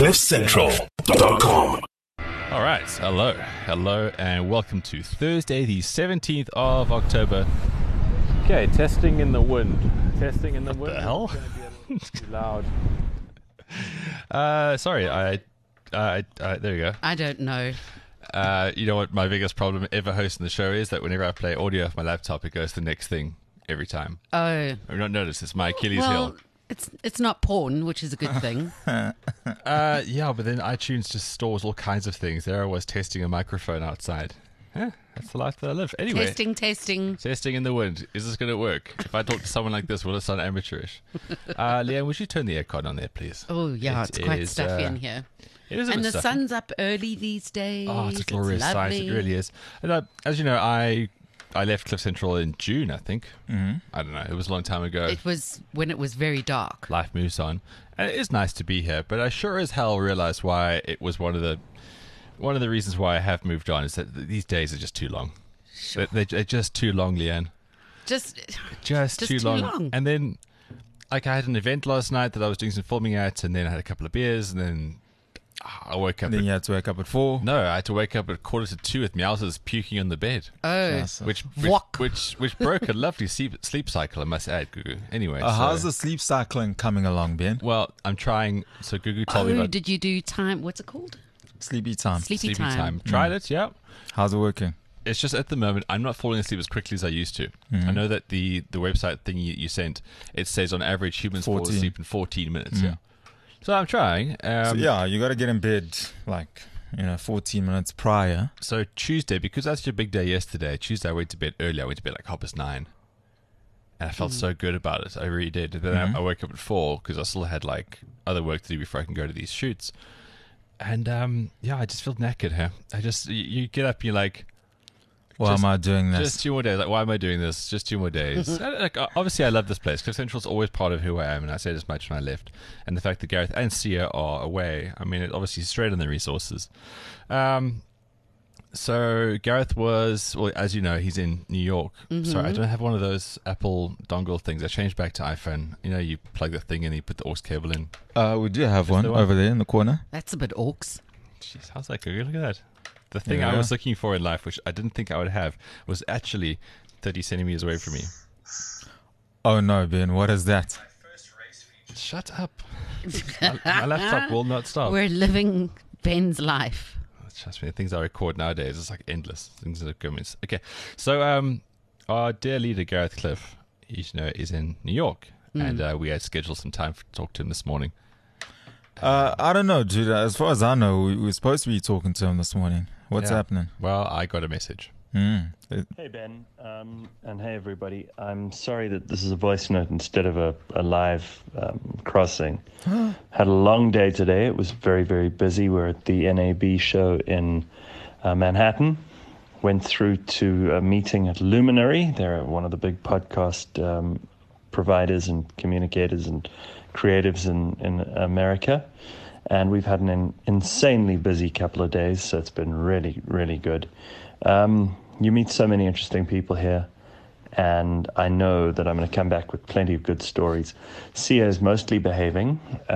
CliffCentral.com. All right, hello, and welcome to Thursday, the 17th of October. Okay, testing in the wind. What the hell? It's gonna be a little too loud. Sorry, there you go. I don't know. You know what my biggest problem ever hosting the show is? That whenever I play audio off my laptop, it goes to the next thing every time. Oh, I've not noticed. It's my Achilles well, heel. it's not porn, which is a good thing. Yeah, but then iTunes just stores all kinds of things. There I was testing a microphone outside. Yeah, that's the life that I live. Anyway. Testing in the wind. Is this going to work? If I talk to someone like this, will it sound amateurish? Leanne, would you turn the aircon on there, please? Oh, yeah, it's quite stuffy in here. It is a and bit the stuffy. sun's up early these days. Oh, it's a glorious sight. It really is. And as you know, I left Cliff Central in June, I think. Mm-hmm. I don't know. It was a long time ago. It was when it was very dark. Life moves on. And it is nice to be here, but I sure as hell realized why it was one of the reasons why I have moved on is that these days are just too long. Sure. They're just too long, Leanne. Just too long. And then, like, I had an event last night that I was doing some filming at, and then I had a couple of beers, and then I woke up. And then you had to wake up at 4. No, I had to wake up at 1:45 with Meowsers puking on the bed. Oh, Which broke a lovely sleep cycle, I must add, Gugu. Anyway, how's the sleep cycling coming along, Ben? Well, I'm trying. So Gugu told me about did you do time? What's it called? Sleepy time. Sleepy time. Tried it, yeah. How's it working? It's just at the moment I'm not falling asleep as quickly as I used to. I know that the website thing you sent, it says on average humans fall asleep in 14 minutes. Yeah. So I'm trying. So you got to get in bed 14 minutes prior. So Tuesday, because that's your big day yesterday, Tuesday I went to bed early. I went to bed like 9:30. And I felt so good about it. I really did. And then I woke up at 4 because I still had like other work to do before I can go to these shoots. And I just feel knackered here. You get up and you're like, why am I doing this? Just 2 more days. Like, why am I doing this? Just 2 more days. Obviously, I love this place. Cliff Central's always part of who I am, and I said as much when I left. And the fact that Gareth and Sia are away, I mean, it obviously straight on the resources. So Gareth was, well, as you know, he's in New York. Mm-hmm. Sorry, I don't have one of those Apple dongle things. I changed back to iPhone. You know, you plug the thing in, you put the aux cable in. We do have one over there in the corner. That's a bit orcs. Jeez, how's that going? Look at that. The thing I was looking for in life, which I didn't think I would have, was actually 30 centimeters away from me. Oh no, Ben, what is that? Shut up. my laptop will not stop. We're living Ben's life. Trust me, the things I record nowadays, it's like endless. Things that are going. Okay, so our dear leader, Gareth Cliff, is in New York, and we had scheduled some time to talk to him this morning. I don't know, dude. As far as I know, we were supposed to be talking to him this morning. What's happening? Well, I got a message. Hey, Ben, and hey, everybody. I'm sorry that this is a voice note instead of a live crossing. Had a long day today. It was very, very busy. We're at the NAB show in Manhattan. Went through to a meeting at Luminary. They're one of the big podcast providers and communicators and creatives in America. And we've had an insanely busy couple of days, so it's been really, really good. You meet so many interesting people here, and I know that I'm going to come back with plenty of good stories. Sia is mostly behaving.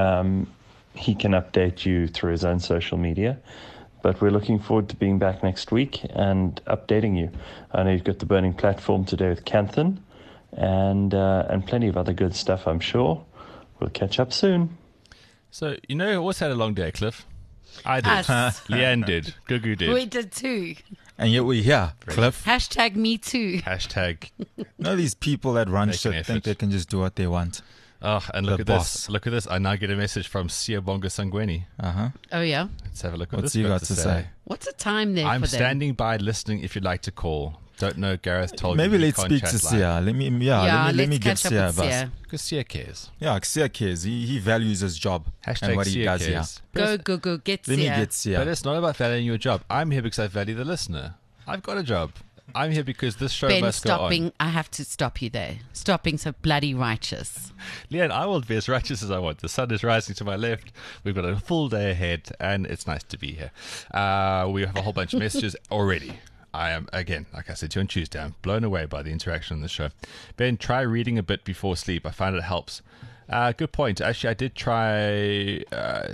He can update you through his own social media, but we're looking forward to being back next week and updating you. I know you've got the Burning Platform today with Canthan, and plenty of other good stuff, I'm sure. We'll catch up soon. So, you know what's had a long day, Cliff? I did. Us. Leanne did. Gugu did. We did too. And yet we're here, Cliff. Hashtag me too. Hashtag. You know these people that run Make an shit think effort. they can just do what they want. Oh, and look The at boss. this. Look at this. I now get a message from Sia Bonga Sangweni. Uh-huh. Oh yeah. Let's have a look at What's this. he got to say? What's the time there I'm for them? standing by listening if you'd like to call. Don't know, Gareth told Maybe you let's can't speak chat to live. Sia. Let me let's give catch Sia a up with buzz. Sia. Because Sia cares. Yeah, Sia cares. He values his job Hashtag and what he Sia does cares. here. Go, get Let me Sia. get Sia. But it's not about valuing your job. I'm here because I value the listener. I've got a job. I'm here because this show Ben, must go on. stopping. I have to stop you there. Stopping so bloody righteous. Leanne, I will be as righteous as I want. The sun is rising to my left. We've got a full day ahead, and it's nice to be here. We have a whole bunch of messages already. I am, again, like I said to you on Tuesday, I'm blown away by the interaction on the show. Ben, try reading a bit before sleep. I find it helps. Good point. Actually, I did try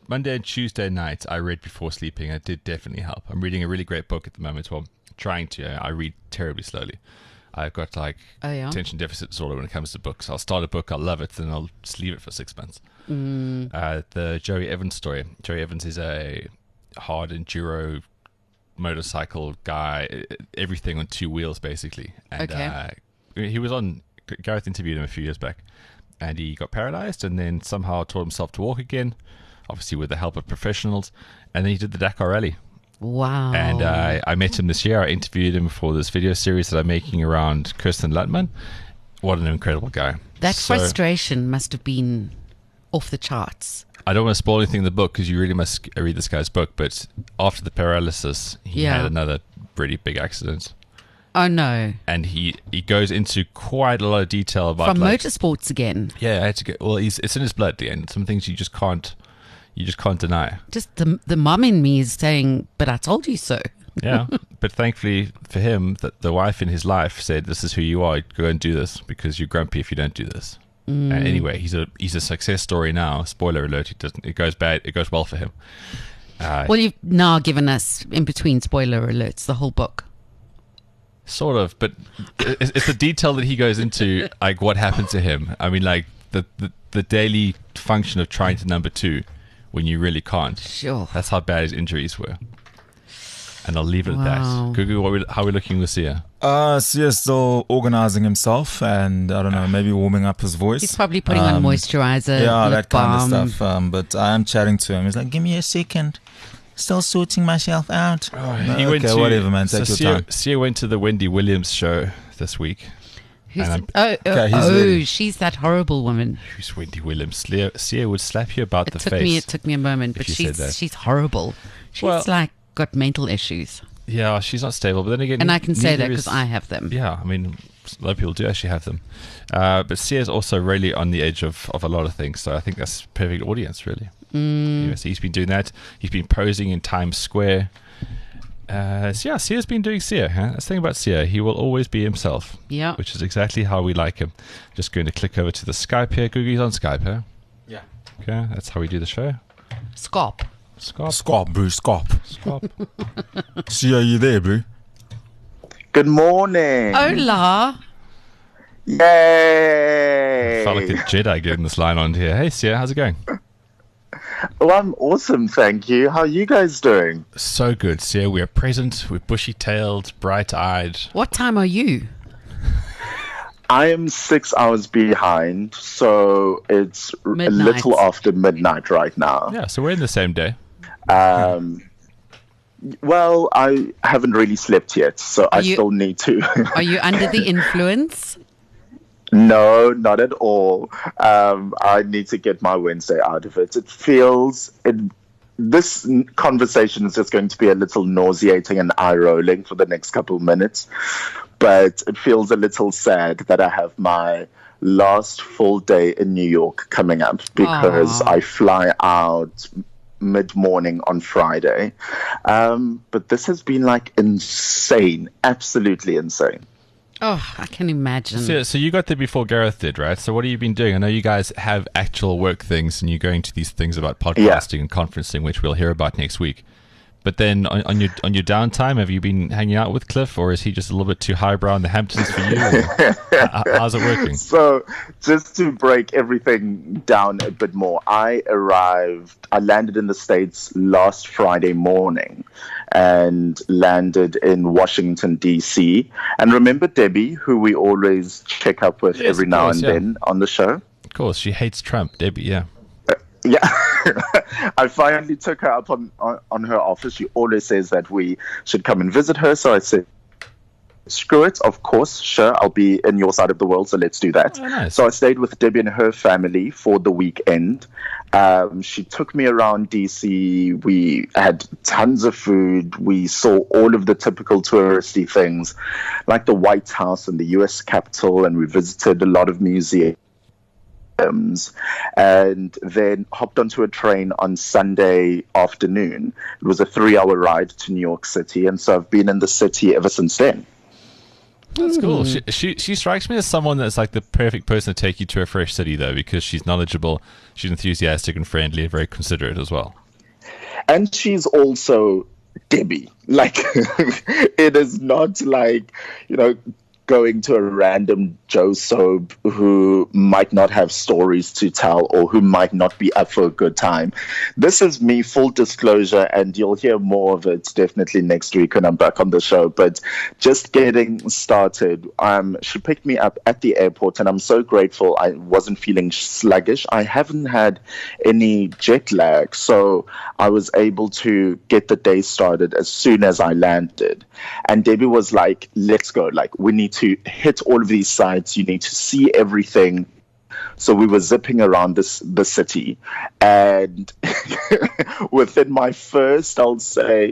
Monday and Tuesday night, I read before sleeping. It did definitely help. I'm reading a really great book at the moment. Well, trying to. I read terribly slowly. I've got attention deficit disorder when it comes to books. I'll start a book, I'll love it, then I'll just leave it for 6 months. The Joey Evans story. Joey Evans is a hard enduro motorcycle guy, everything on two wheels basically. And he was on. Gareth interviewed him a few years back, and he got paralyzed, and then somehow taught himself to walk again, obviously with the help of professionals. And then he did the Dakar Rally. Wow. And I met him this year. I interviewed him for this video series that I'm making around Kirsten Lutman. What an incredible guy. That frustration must have been off the charts. I don't want to spoil anything in the book because you really must read this guy's book. But after the paralysis, he had another pretty big accident. Oh, no. And he goes into quite a lot of detail about... From motorsports again. Yeah, I had to get... Well, it's in his blood, and some things you just can't deny. Just the mum in me is saying, but I told you so. Yeah, but thankfully for him, that the wife in his life said, "This is who you are. Go and do this because you're grumpy if you don't do this." Anyway, he's a success story now. Spoiler alert: it goes bad. It goes well for him. Well, you've now given us in between spoiler alerts the whole book. Sort of, but it's the detail that he goes into, like what happened to him. I mean, like the daily function of trying to number two when you really can't. Sure. That's how bad his injuries were. And I'll leave it at that. Gugu, how are we looking with Sia? Sia's still organizing himself and, I don't know, maybe warming up his voice. He's probably putting on moisturizer. Yeah, lip that kind balm. of stuff. But I am chatting to him. He's like, give me a second. Still sorting myself out. Whatever, man. Take your time. Sia went to the Wendy Williams show this week. She's that horrible woman. Who's Wendy Williams? Sia would slap you about the face. It took me a moment, but she's horrible. She's got mental issues. Yeah, she's not stable. But then again, and I can say that because I have them. Yeah, I mean, a lot of people do actually have them. But Sia's also really on the edge of a lot of things. So I think that's a perfect audience, really. So he's been doing that. He's been posing in Times Square. Sia's been doing Sia. Huh? That's the thing about Sia. He will always be himself. Yeah. Which is exactly how we like him. Just going to click over to the Skype here. Googie's on Skype, huh? Yeah. Okay, that's how we do the show. Scop, bro. Sia, you there, bro? Good morning. Hola. Yay. I felt like a Jedi getting this line on here. Hey, Sia, how's it going? Well, I'm awesome, thank you. How are you guys doing? So good, Sia. We are present. We're bushy-tailed, bright-eyed. What time are you? I am 6 hours behind, so it's Midnight. a little after midnight right now. Yeah, so we're in the same day. Well, I haven't really slept yet, so I still need to. Are you under the influence? No, not at all. I need to get my Wednesday out of it. This conversation is just going to be a little nauseating and eye-rolling for the next couple of minutes. But it feels a little sad that I have my last full day in New York coming up because I fly out mid-morning on Friday. But this has been like insane, absolutely insane. Oh, I can imagine. So you got there before Gareth did, right? So what have you been doing? I know you guys have actual work things and you're going to these things about podcasting and conferencing, which we'll hear about next week. But then on your downtime, have you been hanging out with Cliff, or is he just a little bit too highbrow in the Hamptons for you? How's it working? So just to break everything down a bit more, I landed in the States last Friday morning and landed in Washington, D.C. And remember Debbie, who we always check up with every now and then on the show? Of course, she hates Trump, Debbie, yeah. Yeah, I finally took her up on her offer. She always says that we should come and visit her. So I said, screw it, of course, sure, I'll be in your side of the world, so let's do that. Oh, nice. So I stayed with Debbie and her family for the weekend. She took me around DC. We had tons of food. We saw all of the typical touristy things, like the White House and the U.S. Capitol, and we visited a lot of museums. And then hopped onto a train on Sunday afternoon. It was a 3-hour ride to New York City, and so I've been in the city ever since then. That's cool. She strikes me as someone that's like the perfect person to take you to a fresh city, though, because she's knowledgeable, she's enthusiastic and friendly and very considerate as well. And she's also Debbie. Like, it is not like, going to a random Joe Soap who might not have stories to tell or who might not be up for a good time. This is me, full disclosure, and you'll hear more of it definitely next week when I'm back on the show. But just getting started, she picked me up at the airport, and I'm so grateful. I wasn't feeling sluggish. I haven't had any jet lag, so I was able to get the day started as soon as I landed. And Debbie was like, let's go. Like, we need to hit all of these sites. You need to see everything. So we were zipping around the city, and within my first, I'll say,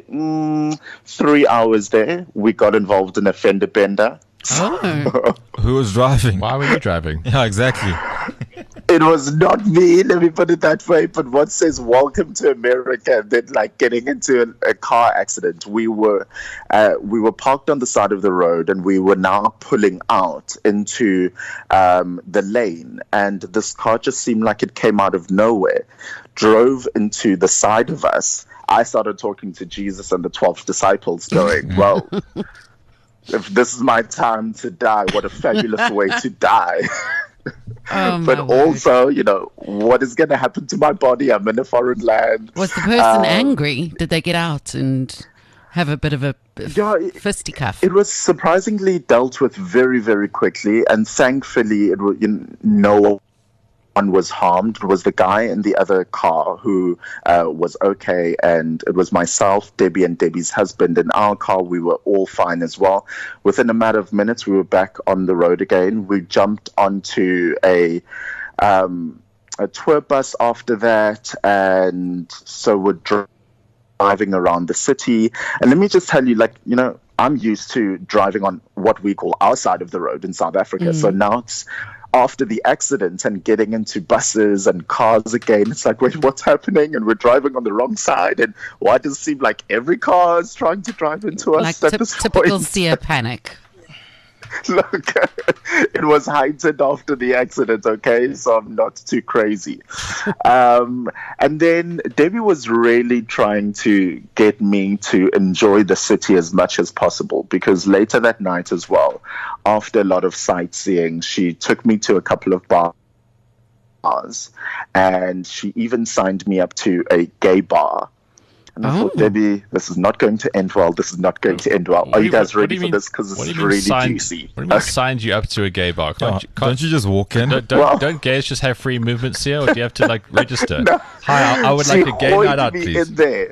3 hours there, we got involved in a fender bender. Oh. Who was driving? Why were you driving? Yeah, exactly. It was not me, let me put it that way, but what says welcome to America, and then like getting into a car accident. We were parked on the side of the road, and we were now pulling out into the lane, and this car just seemed like it came out of nowhere, drove into the side of us. I started talking to Jesus and the 12 disciples going, well, if this is my time to die, what a fabulous way to die. But also, what is going to happen to my body? I'm in a foreign land. Was the person angry? Did they get out and have a bit of a fisticuff? It was surprisingly dealt with very, very quickly. And thankfully, no one was harmed. It was the guy in the other car who was okay, and it was myself, Debbie, and Debbie's husband in our car. We were all fine as well. Within a matter of minutes, we were back on the road again. We jumped onto a tour bus after that, and so we're driving around the city. And let me just tell you, I'm used to driving on what we call our side of the road in South Africa. So now it's after the accident and getting into buses and cars again, it's like, wait, what's happening? And we're driving on the wrong side. And why does it seem like every car is trying to drive into us? Like typical Sia panic. Look, it was heightened after the accident, okay? So I'm not too crazy. And then Debbie was really trying to get me to enjoy the city as much as possible, because later that night as well, after a lot of sightseeing, she took me to a couple of bars, and she even signed me up to a gay bar. And I thought, Debbie, this is not going to end well. This is not going to end well. Are you guys ready for this? Because it's really juicy. What do you mean signed you up to a gay bar? Don't you just walk in? Don't gays just have free movement here, or do you have to register? No. Hi, I would like a gay night out, please. In there.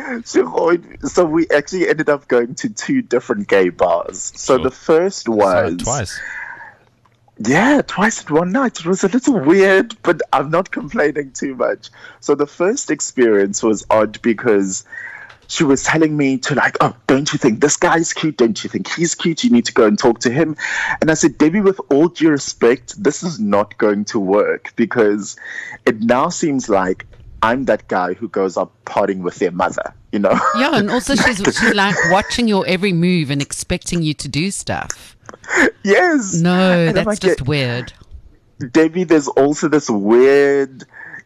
So we actually ended up going to 2 different gay bars. So the first was twice. Yeah, twice in one night. It was a little weird, but I'm not complaining too much. So the first experience was odd because she was telling me to don't you think this guy's cute? Don't you think he's cute? You need to go and talk to him. And I said, Debbie, with all due respect, this is not going to work, because it now seems like I'm that guy who goes up partying with their mother, Yeah, and also she's like watching your every move and expecting you to do stuff. Yes. No, that's just weird. Debbie, there's also this weird,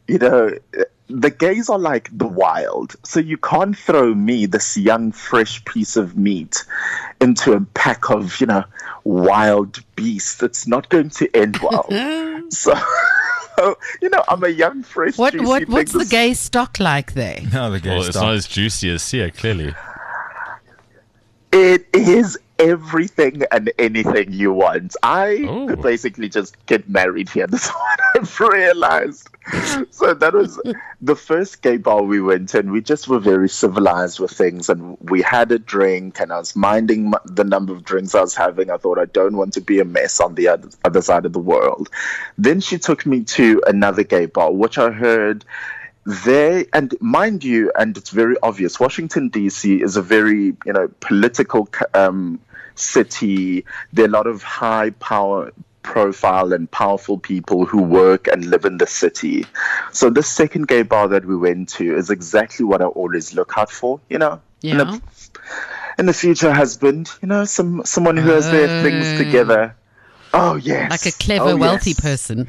the gays are like the wild. So you can't throw me, this young, fresh piece of meat, into a pack of, wild beasts. It's not going to end well. So, I'm a young, fresh, what's the gay stock like there? No, the gay stock. It's not as juicy as Sia, clearly. It is everything and anything you want. I could basically just get married here. That's what I've realized. So that was the first gay bar we went to, and we just were very civilized with things, and we had a drink, and I was minding the number of drinks I was having. I thought, I don't want to be a mess on the other side of the world. Then she took me to another gay bar, which I heard there, and mind you, and it's very obvious, Washington, D.C. is a very, political city. There are a lot of high power profile and powerful people who work and live in the city. So the second gay bar that we went to is exactly what I always look out for, Yeah. in the future husband, someone who has their things together. Oh, yes. Like a clever, wealthy person.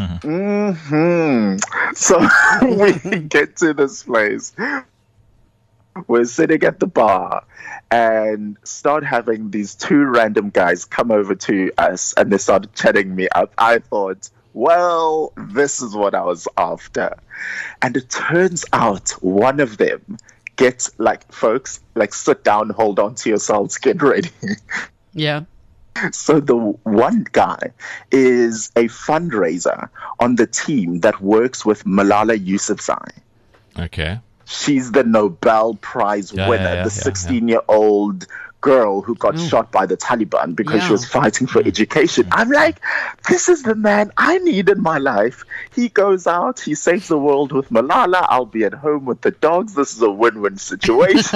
So we get to this place. We're sitting at the bar and start having these two random guys come over to us, and they started chatting me up. I thought, well, this is what I was after. And it turns out one of them gets, folks, sit down, hold on to yourselves, get ready. Yeah. So the one guy is a fundraiser on the team that works with Malala Yousafzai. Okay. She's the Nobel Prize winner, the 16-year-old girl who got shot by the Taliban because she was fighting for education. I'm like, this is the man I need in my life. He goes out, he saves the world with Malala. I'll be at home with the dogs. This is a win-win situation.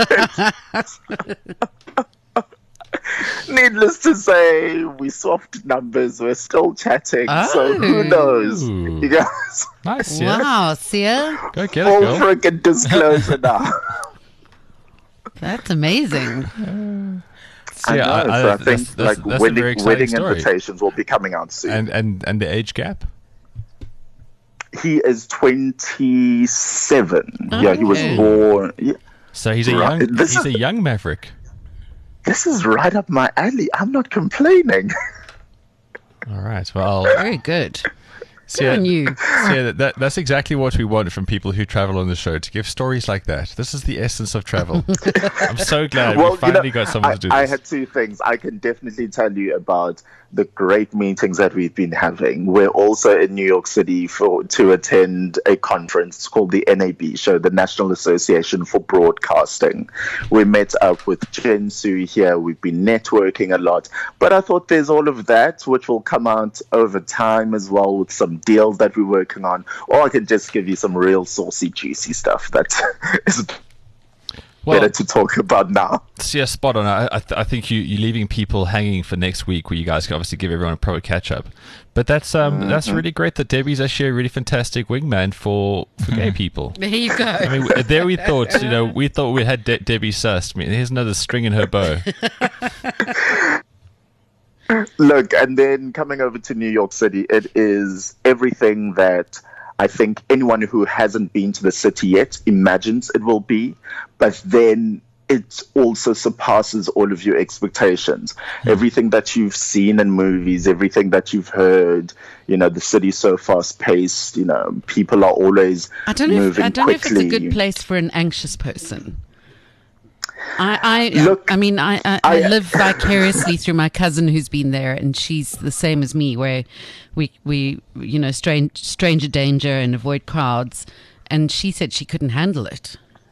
Needless to say, we swapped numbers. We're still chatting. So who knows? You guys. Nice, yeah. Wow, Sia. Go get Full it, girl. freaking disclosure now. That's amazing. I think that's a very exciting wedding story. invitations will be coming out soon. And the age gap? He is 27. Yeah, he was born. Yeah. So he's a young maverick. This is right up my alley. I'm not complaining. All right. Well, Very good. Good on you. That's exactly what we want from people who travel on the show, to give stories like that. This is the essence of travel. I'm so glad we finally got someone to do this. I had two things. I can definitely tell you about the great meetings that we've been having. We're also in New York City to attend a conference called the NAB show, the National Association for Broadcasting. We met up with Jen Sue here. We've been networking a lot. But I thought there's all of that, which will come out over time as well, with some deals that we're working on. Or I can just give you some real saucy, juicy stuff that is better to talk about now. Yeah, spot on. I think you're leaving people hanging for next week, where you guys can obviously give everyone a proper catch up. But that's really great that Debbie's actually a really fantastic wingman for gay people. There you go. I mean, there we thought we had Debbie sussed. I mean, here's another string in her bow. Look, and then coming over to New York City, it is everything that I think anyone who hasn't been to the city yet imagines it will be, but then it also surpasses all of your expectations. Everything that you've seen in movies, everything that you've heard, the city's so fast-paced, people are always moving quickly. I don't know if it's a good place for an anxious person. I live vicariously through my cousin who's been there, and she's the same as me, where we stranger danger and avoid crowds, and she said she couldn't handle it.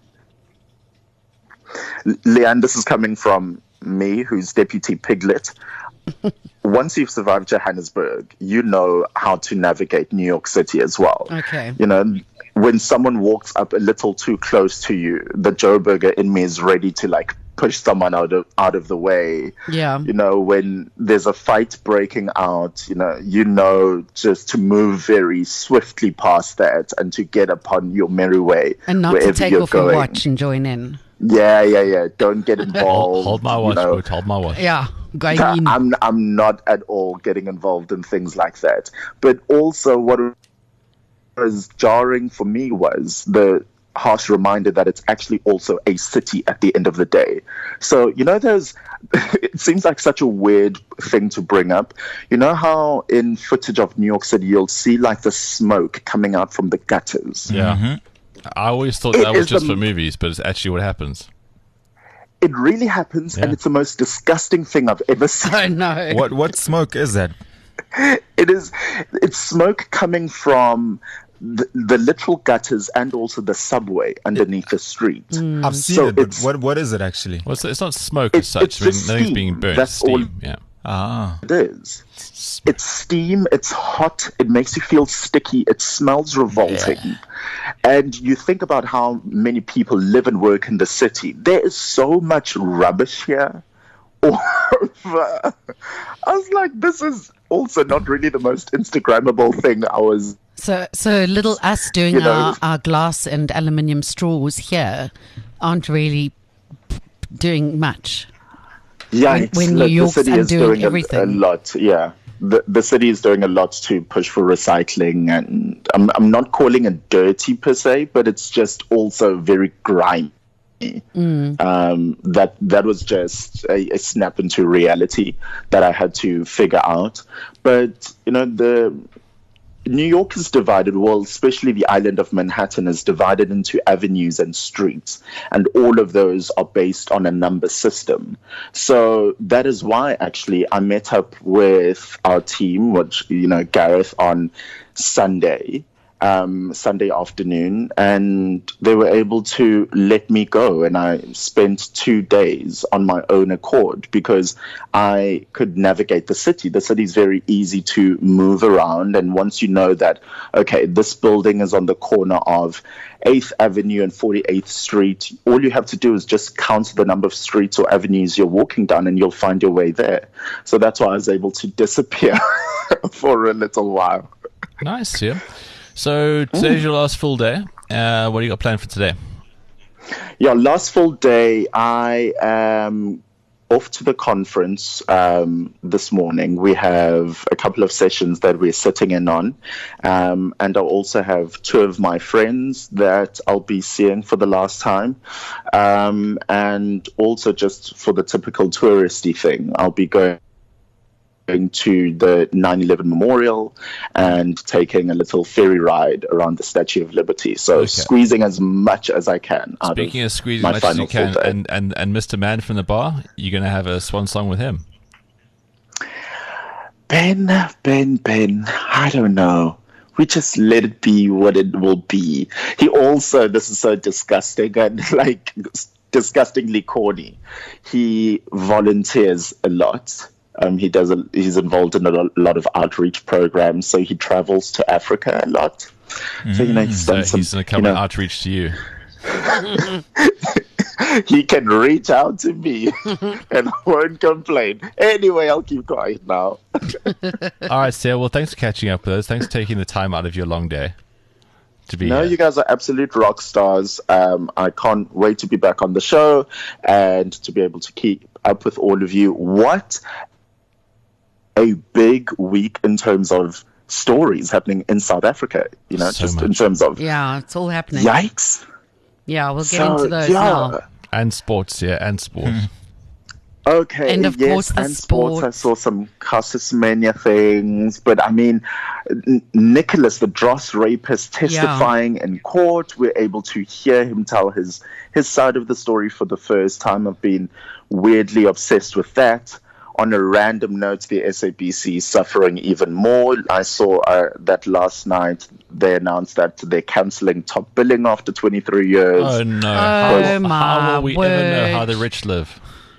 Leanne, this is coming from me, who's Deputy Piglet. Once you've survived Johannesburg, you know how to navigate New York City as well. Okay. When someone walks up a little too close to you, the Joburger in me is ready to push someone out of the way. Yeah. When there's a fight breaking out, just to move very swiftly past that and to get upon your merry way. And not to take off your watch and join in. Yeah. Don't get involved. Hold my watch, Boot. Hold my watch. Yeah. I'm not at all getting involved in things like that. But also what was jarring for me was the harsh reminder that it's actually also a city at the end of the day. So, it seems like such a weird thing to bring up. You know how in footage of New York City, you'll see the smoke coming out from the gutters? Yeah. Mm-hmm. I always thought that was just for movies, but it's actually what happens. It really happens, and it's the most disgusting thing I've ever seen. I know. What smoke is that? It's smoke coming from the literal gutters and also the subway underneath the street. I've seen it, but what is it actually? Well, it's not smoke as such. Nothing's being burnt. That's steam. all. Yeah. It is. It's steam. It's hot. It makes you feel sticky. It smells revolting. Yeah. And you think about how many people live and work in the city. There is so much rubbish here. I was like, this is also not really the most Instagrammable thing. So little us doing our glass and aluminium straws here aren't really doing much. Yeah, when New York's undoing everything. A lot, yeah. The city is doing a lot to push for recycling, and I'm not calling it dirty per se, but it's just also very grimy. That was just a snap into reality that I had to figure out. But New York is divided, well, especially the island of Manhattan is divided into avenues and streets, and all of those are based on a number system. So that is why actually I met up with our team, which, Gareth, on Sunday afternoon, and they were able to let me go, and I spent 2 days on my own accord because I could navigate the city. The city is very easy to move around, and once you know that, okay, this building is on the corner of 8th Avenue and 48th Street, all you have to do is just count the number of streets or avenues you're walking down and you'll find your way there. So that's why I was able to disappear for a little while. Nice, yeah. So today's your last full day. What do you got planned for today? Yeah, last full day. I am off to the conference this morning. We have a couple of sessions that we're sitting in on. And I'll also have 2 of my friends that I'll be seeing for the last time. And also just for the typical touristy thing, I'll be going to the 9/11 Memorial and taking a little ferry ride around the Statue of Liberty. So squeezing as much as I can. Speaking of squeezing as much as you can, and Mr. Man from the bar, you're going to have a swan song with him. Ben, I don't know. We just let it be what it will be. He also, this is so disgusting and disgustingly corny. He volunteers a lot. He's involved in a lot of outreach programs, so he travels to Africa a lot. So he's done he's going to come and outreach to you. He can reach out to me, and I won't complain. Anyway, I'll keep quiet now. All right, Sarah. Well, thanks for catching up with us. Thanks for taking the time out of your long day to be here. You guys are absolute rock stars. I can't wait to be back on the show and to be able to keep up with all of you. What a big week in terms of stories happening in South Africa, in terms of... Yeah, it's all happening. Yikes. Yeah, we'll get into those now. And sports, and sports. Okay, and of course the sports. I saw some Casus Mania things, but I mean, Nicholas, the Dross rapist, testifying in court. We're able to hear him tell his side of the story for the first time. I've been weirdly obsessed with that. On a random note, the SABC suffering even more. I saw that last night they announced that they're cancelling Top Billing after 23 years. Oh, no. How will we ever know how the rich live?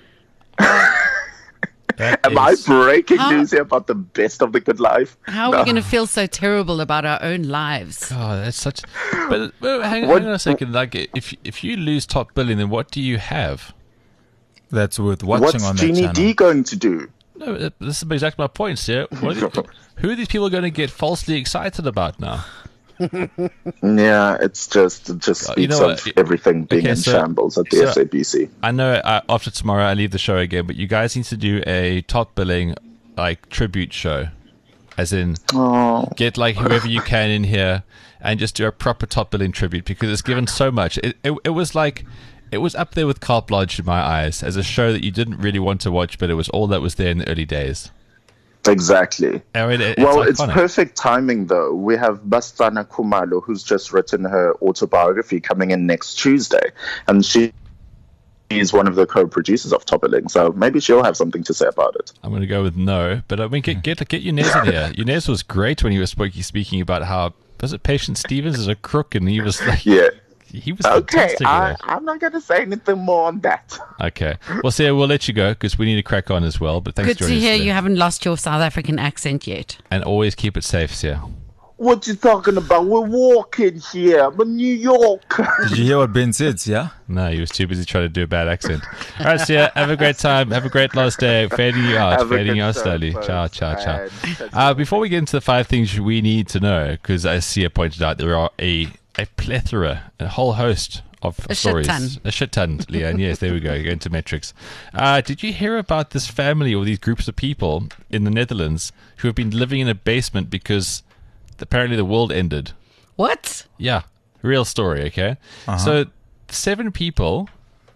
Am I breaking news here about the best of the good life? How are we going to feel so terrible about our own lives? Oh, that's such... But hang on a second. Like, if you lose Top Billing, then what do you have? That's worth watching on that channel. What's Genie D going to do? No, this is exactly my point, sir. Who are these people going to get falsely excited about now? Yeah, it just speaks of everything being in shambles at the SABC. I know after tomorrow I leave the show again, but you guys need to do a Top Billing tribute show, as in get whoever you can in here and just do a proper Top Billing tribute, because it's given so much. It was like... It was up there with Carte Blanche in my eyes as a show that you didn't really want to watch, but it was all that was there in the early days. Exactly. I mean, it's perfect timing, though. We have Bastana Khumalo, who's just written her autobiography, coming in next Tuesday. And she is one of the co-producers of Top Billing, so maybe she'll have something to say about it. I'm going to go with no, but I mean, get Yunez in here. Yunez was great when he was speaking about how, was it Patience Stevens is a crook, and he was like... Yeah. He was fantastic. I'm not going to say anything more on that. Okay. Well, Sarah, we'll let you go because we need to crack on as well. But thanks for joining us. Good to hear you haven't lost your South African accent yet. And always keep it safe, Sarah. What you talking about? We're walking here. I'm in New York. Did you hear what Ben said, yeah? No, he was too busy trying to do a bad accent. All right, Sarah, have a great time. Have a great last day. Fading you out slowly. Ciao, ciao, ciao. Before we get into the 5 things we need to know, because as Sia pointed out, there are a plethora, a whole host of A stories. shit ton. A shit ton, Leanne. Yes, there we go. Go into metrics. Did you hear about this family or these groups of people in the Netherlands who have been living in a basement because apparently the world ended? What? Yeah, real story. Okay, so 7 people.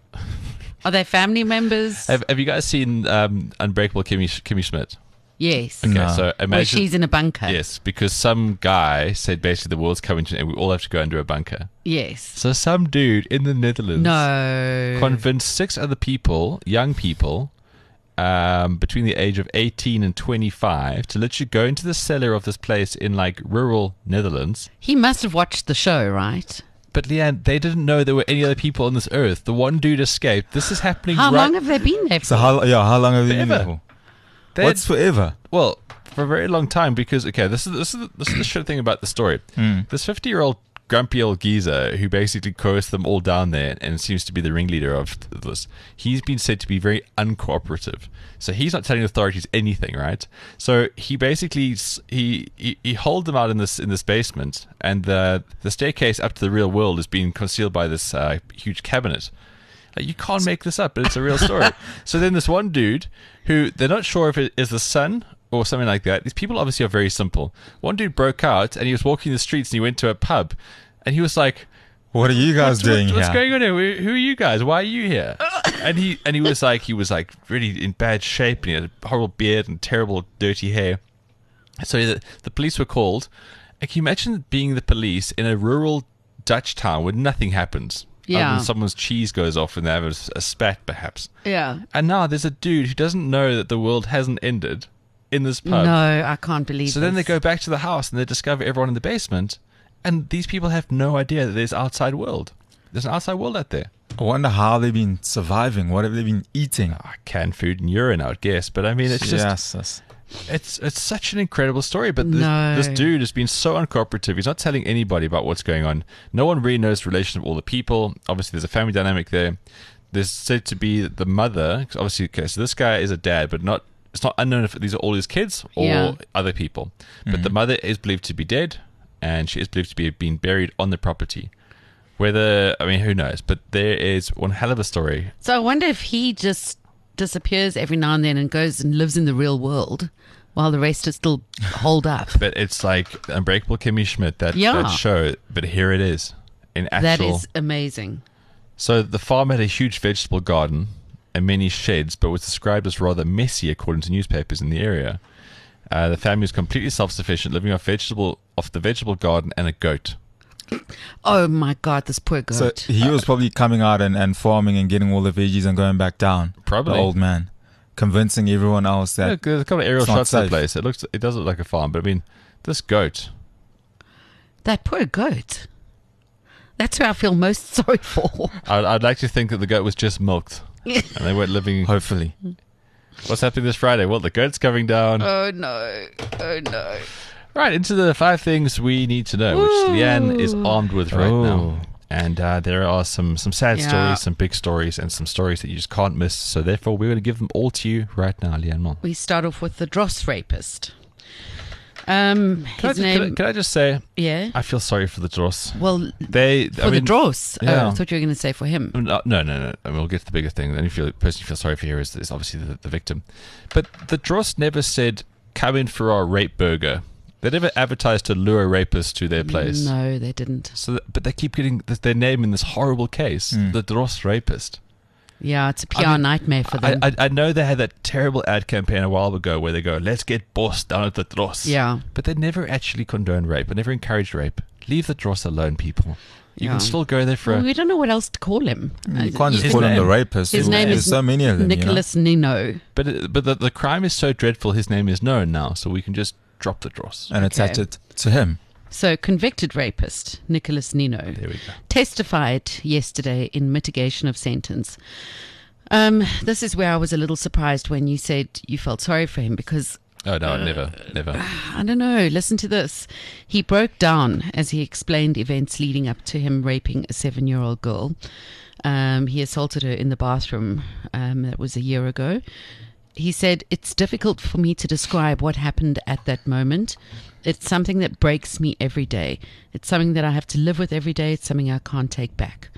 Are they family members? Have you guys seen Unbreakable Kimmy Schmidt? Yes. Okay, so imagine Where she's in a bunker. Yes, because some guy said basically the world's coming to, and we all have to go under a bunker. Yes. So some dude in the Netherlands convinced 6 other people, young people, between the age of 18 and 25, to literally go into the cellar of this place in like rural Netherlands. He must have watched the show, right? But Leanne, they didn't know there were any other people on this earth. The one dude escaped. This is happening. How long have they been there for? So how long have they been there for? What's forever? Well, for a very long time, because this is the shit thing about the story. This 50-year-old grumpy old geezer who basically coerced them all down there and seems to be the ringleader of this. He's been said to be very uncooperative, so he's not telling authorities anything, right? So he basically he holed them out in this basement, and the staircase up to the real world is being concealed by this huge cabinet. Like, you can't make this up, but it's a real story. So then this one dude, who they're not sure if it is the son or something like that. These people obviously are very simple. One dude broke out, and he was walking the streets, and he went to a pub, and he was like, "What are you guys doing here? What's going on here? Who are you guys? Why are you here?" And he was like really in bad shape, and he had a horrible beard and terrible dirty hair. So the police were called. And can you imagine being the police in a rural Dutch town where nothing happens? Yeah. Other than someone's cheese goes off and they have a spat, perhaps. Yeah. And now there's a dude who doesn't know that the world hasn't ended in this pub. No, I can't believe So then they go back to the house and they discover everyone in the basement, and these people have no idea that there's outside world. There's an outside world out there. I wonder how they've been surviving. What have they been eating? Canned food and urine, I would guess. But I mean, it's just... Yes. It's such an incredible story, but this dude has been so uncooperative. He's not telling anybody about what's going on. No one really knows the relation of all the people. Obviously, there's a family dynamic there. There's said to be the mother. Obviously, okay, so this guy is a dad, but it's not unknown if these are all his kids or other people. But the mother is believed to be dead, and she is believed to be being buried on the property. Whether, I mean, who knows? But there is one hell of a story. So I wonder if he just disappears every now and then and goes and lives in the real world while the rest is still holed up. But it's like Unbreakable Kimmy Schmidt, that show, but here it is in actual... That is amazing. So the farm had a huge vegetable garden and many sheds, but was described as rather messy according to newspapers in the area. The family was completely self-sufficient, living off the vegetable garden and a goat. Oh my God, this poor goat. So he was probably coming out and farming and getting all the veggies and going back down. Probably. The old man. Convincing everyone else that there's a couple of aerial shots of the place. It does look like a farm, but I mean, this goat. That poor goat. That's who I feel most sorry for. I'd like to think that the goat was just milked. And they weren't living... Hopefully. What's happening this Friday? Well, the goat's coming down. Oh no. Right, into the 5 things we need to know, which Leanne is armed with right now. And there are some sad stories, some big stories, and some stories that you just can't miss. So therefore, we're going to give them all to you right now, Leanne. We start off with the Dross rapist. Can I just say, I feel sorry for the Dross. Well, the Dross. Yeah. I thought you were going to say for him. No. I mean, we'll get to the bigger thing. The only person you feel sorry for here is obviously the victim. But the Dross never said, "Come in for our rape burger." They never advertised to lure rapists to their place. No, they didn't. But they keep getting their name in this horrible case, the Dross rapist. Yeah, it's a PR nightmare for them. I know they had that terrible ad campaign a while ago where they go, "Let's get boss down at the Dross." Yeah. But they never actually condoned rape. They never encouraged rape. Leave the Dross alone, people. You can still go there for... we don't know what else to call him. You can't just call him the rapist. His name is so many of them, Nicholas Nino. But the crime is so dreadful, his name is known now, so we can just drop the Dross. And attach it to him. So, convicted rapist, Nicholas Nino, there we go, testified yesterday in mitigation of sentence. This is where I was a little surprised when you said you felt sorry for him because... Oh, no, never. I don't know. Listen to this. He broke down as he explained events leading up to him raping a 7-year-old girl. He assaulted her in the bathroom. That was a year ago. He said, "It's difficult for me to describe what happened at that moment. It's something that breaks me every day. It's something that I have to live with every day. It's something I can't take back."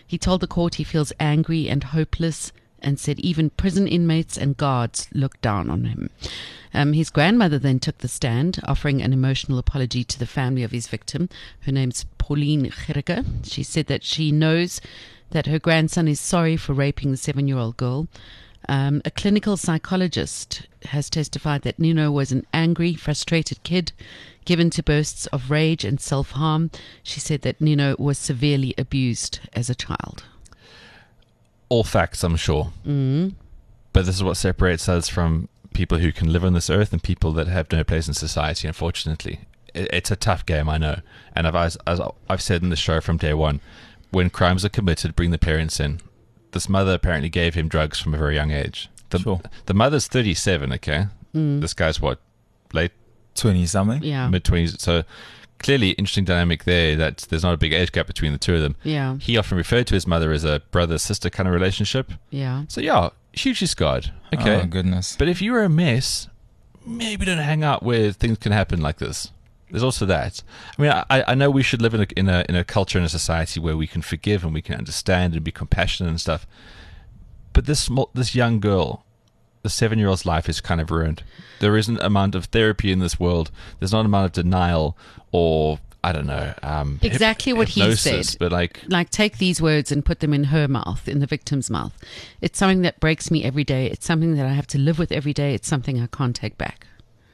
He told the court he feels angry and hopeless, and said even prison inmates and guards looked down on him. His grandmother then took the stand, offering an emotional apology to the family of his victim. Her name's Pauline Gericke. She said that she knows that her grandson is sorry for raping the 7-year-old girl. A clinical psychologist has testified that Nino was an angry, frustrated kid, given to bursts of rage and self-harm. She said that Nino was severely abused as a child. All facts, I'm sure. Mm-hmm. But this is what separates us from people who can live on this earth and people that have no place in society, unfortunately. It's a tough game, I know. And as I've said in the show from day one, when crimes are committed, bring the parents in. This mother apparently gave him drugs from a very young age. The mother's 37, okay? This guy's what, late 20-something? Yeah. Mid-20s. So clearly interesting dynamic there that there's not a big age gap between the two of them. Yeah. He often referred to his mother as a brother-sister kind of relationship. Yeah. So yeah, hugely scarred. Okay. Oh, goodness. But if you were a mess, maybe don't hang out where things can happen like this. There's also that. I mean, I know we should live in a culture and a society where we can forgive and we can understand and be compassionate and stuff. But this young girl, the 7-year-old's life is kind of ruined. There isn't an amount of therapy in this world. There's not an amount of denial or, I don't know, exactly what he said. But like take these words and put them in her mouth, in the victim's mouth. It's something that breaks me every day. It's something that I have to live with every day. It's something I can't take back.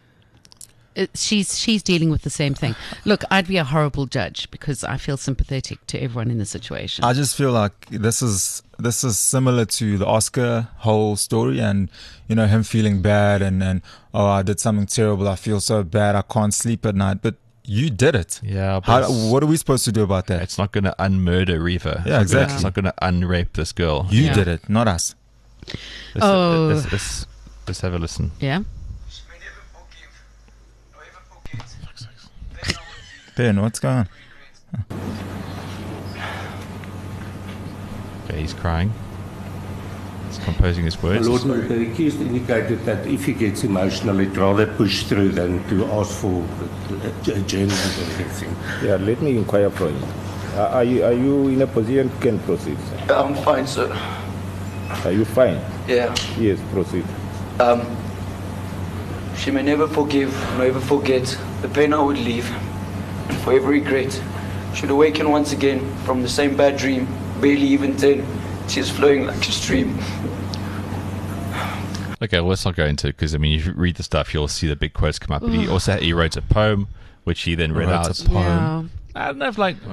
She's dealing with the same thing. Look, I'd be a horrible judge because I feel sympathetic to everyone in the situation. I just feel like this is similar to the Oscar whole story, and him feeling bad and oh, I did something terrible. I feel so bad. I can't sleep at night. But you did it. Yeah. But what are we supposed to do about that? It's not going to unmurder Reva. Yeah, exactly. It's not going to unrape this girl. You did it, not us. Let's have a listen. Yeah. Ben, what's going on? Okay, he's crying. He's composing his words. Lord, the accused indicated that if he gets emotional, he'd rather push through than to ask for adjournment or anything. Yeah, let me inquire from you. Are you in a position you can proceed, sir? I'm fine, sir. Are you fine? Yeah. Yes, proceed. She may never forgive, never forget the pain I would leave, and forever regret. Should awaken once again from the same bad dream, barely even 10, tears flowing like a stream. Okay, well, let's not go into it because, I mean, if you read the stuff, you'll see the big quotes come up. But he wrote a poem, which he then read out. A poem. Yeah. I don't know if I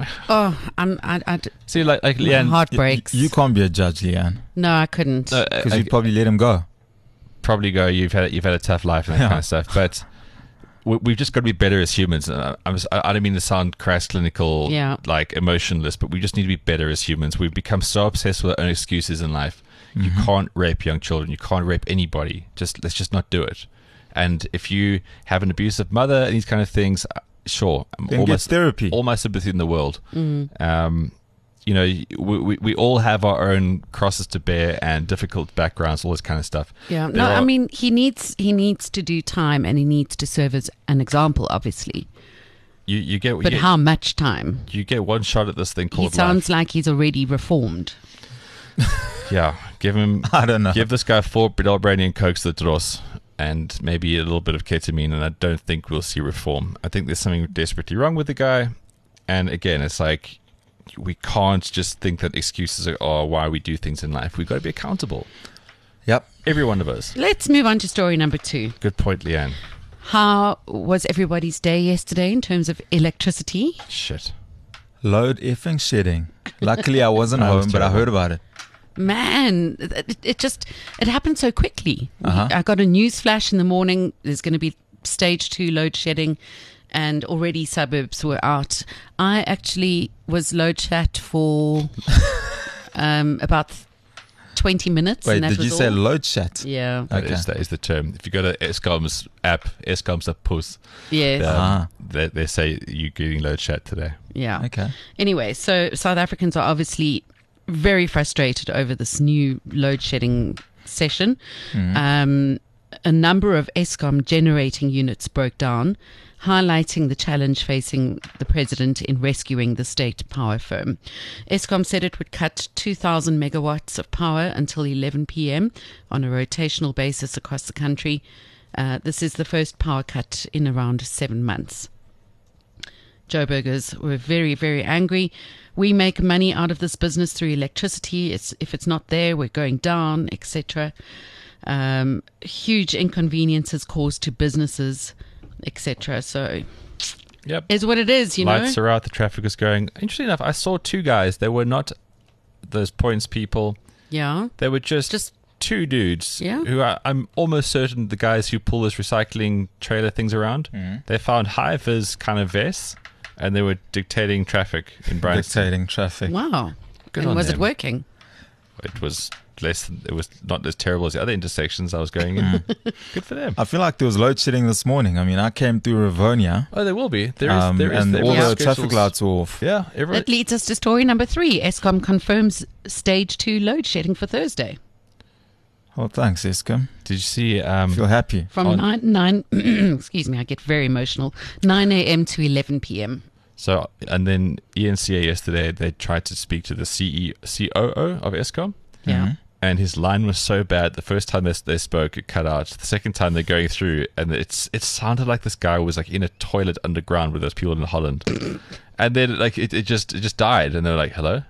see, like Leanne, heart breaks. You can't be a judge, Leanne. No, I couldn't. Because you'd probably let him go. Probably go. You've had a tough life and that kind of stuff, but we've just got to be better as humans. I don't mean to sound crass, clinical, like emotionless, but we just need to be better as humans. We've become so obsessed with our own excuses in life. Mm-hmm. You can't rape young children. You can't rape anybody. Let's just not do it. And if you have an abusive mother and these kind of things, sure, then get therapy. All my sympathy in the world. Mm-hmm. We all have our own crosses to bear and difficult backgrounds, all this kind of stuff. Yeah, I mean, he needs to do time, and he needs to serve as an example, obviously. But how much time? You get one shot at this thing called life. He sounds like he's already reformed. Yeah, give him. I don't know. Give this guy 4 Bidal and Cokes the dross, and maybe a little bit of ketamine, and I don't think we'll see reform. I think there's something desperately wrong with the guy, and again, it's like, we can't just think that excuses are why we do things in life. We've got to be accountable. Yep. Every one of us. Let's move on to story number 2. Good point, Leanne. How was everybody's day yesterday in terms of electricity? Shit. Load effing shedding. Luckily, I wasn't home, but I heard about it. Man, it happened so quickly. I got a news flash in the morning. There's going to be stage 2 load shedding. And already suburbs were out. I actually was load chat for about 20 minutes. Wait, and that did was you say load chat? Yeah. That is the term. If you go to Eskom's app, Eskom's a post. Yes. They say you're getting load chat today. Yeah. Okay. Anyway, so South Africans are obviously very frustrated over this new load shedding session. Mm-hmm. a number of Eskom generating units broke down, highlighting the challenge facing the president in rescuing the state power firm. Eskom said it would cut 2,000 megawatts of power until 11 p.m. on a rotational basis across the country. This is the first power cut in around 7 months. Joburgers were very, very angry. We make money out of this business through electricity. If it's not there, we're going down, etc. Huge inconveniences caused to businesses, etc. So, yep, is what it is. Lights are out. The traffic is going. Interesting enough, I saw two guys. They were not those points people. Yeah, they were just two dudes. Yeah, who I'm almost certain the guys who pull those recycling trailer things around. They found high vis kind of vests. And they were dictating traffic in Bryanston. Dictating traffic. Wow. Good and on was them. it working? It was it was not as terrible as the other intersections I was going in. Good for them. I feel like there was load shedding this morning. I mean, I came through Rivonia. Oh, there will be. There is. And all the traffic lights were off. Yeah. That leads us to story number 3. Eskom confirms stage 2 load shedding for Thursday. Well, thanks, Eskom. Did you see? Feel happy. From 9 excuse me, I get very emotional. 9 a.m. to 11 p.m. So, and then ENCA yesterday, they tried to speak to the COO of Eskom. Yeah. And his line was so bad. The first time they spoke, it cut out. The second time they're going through, and it sounded like this guy was like in a toilet underground with those people in Holland. And then like it just died, and they were like, hello.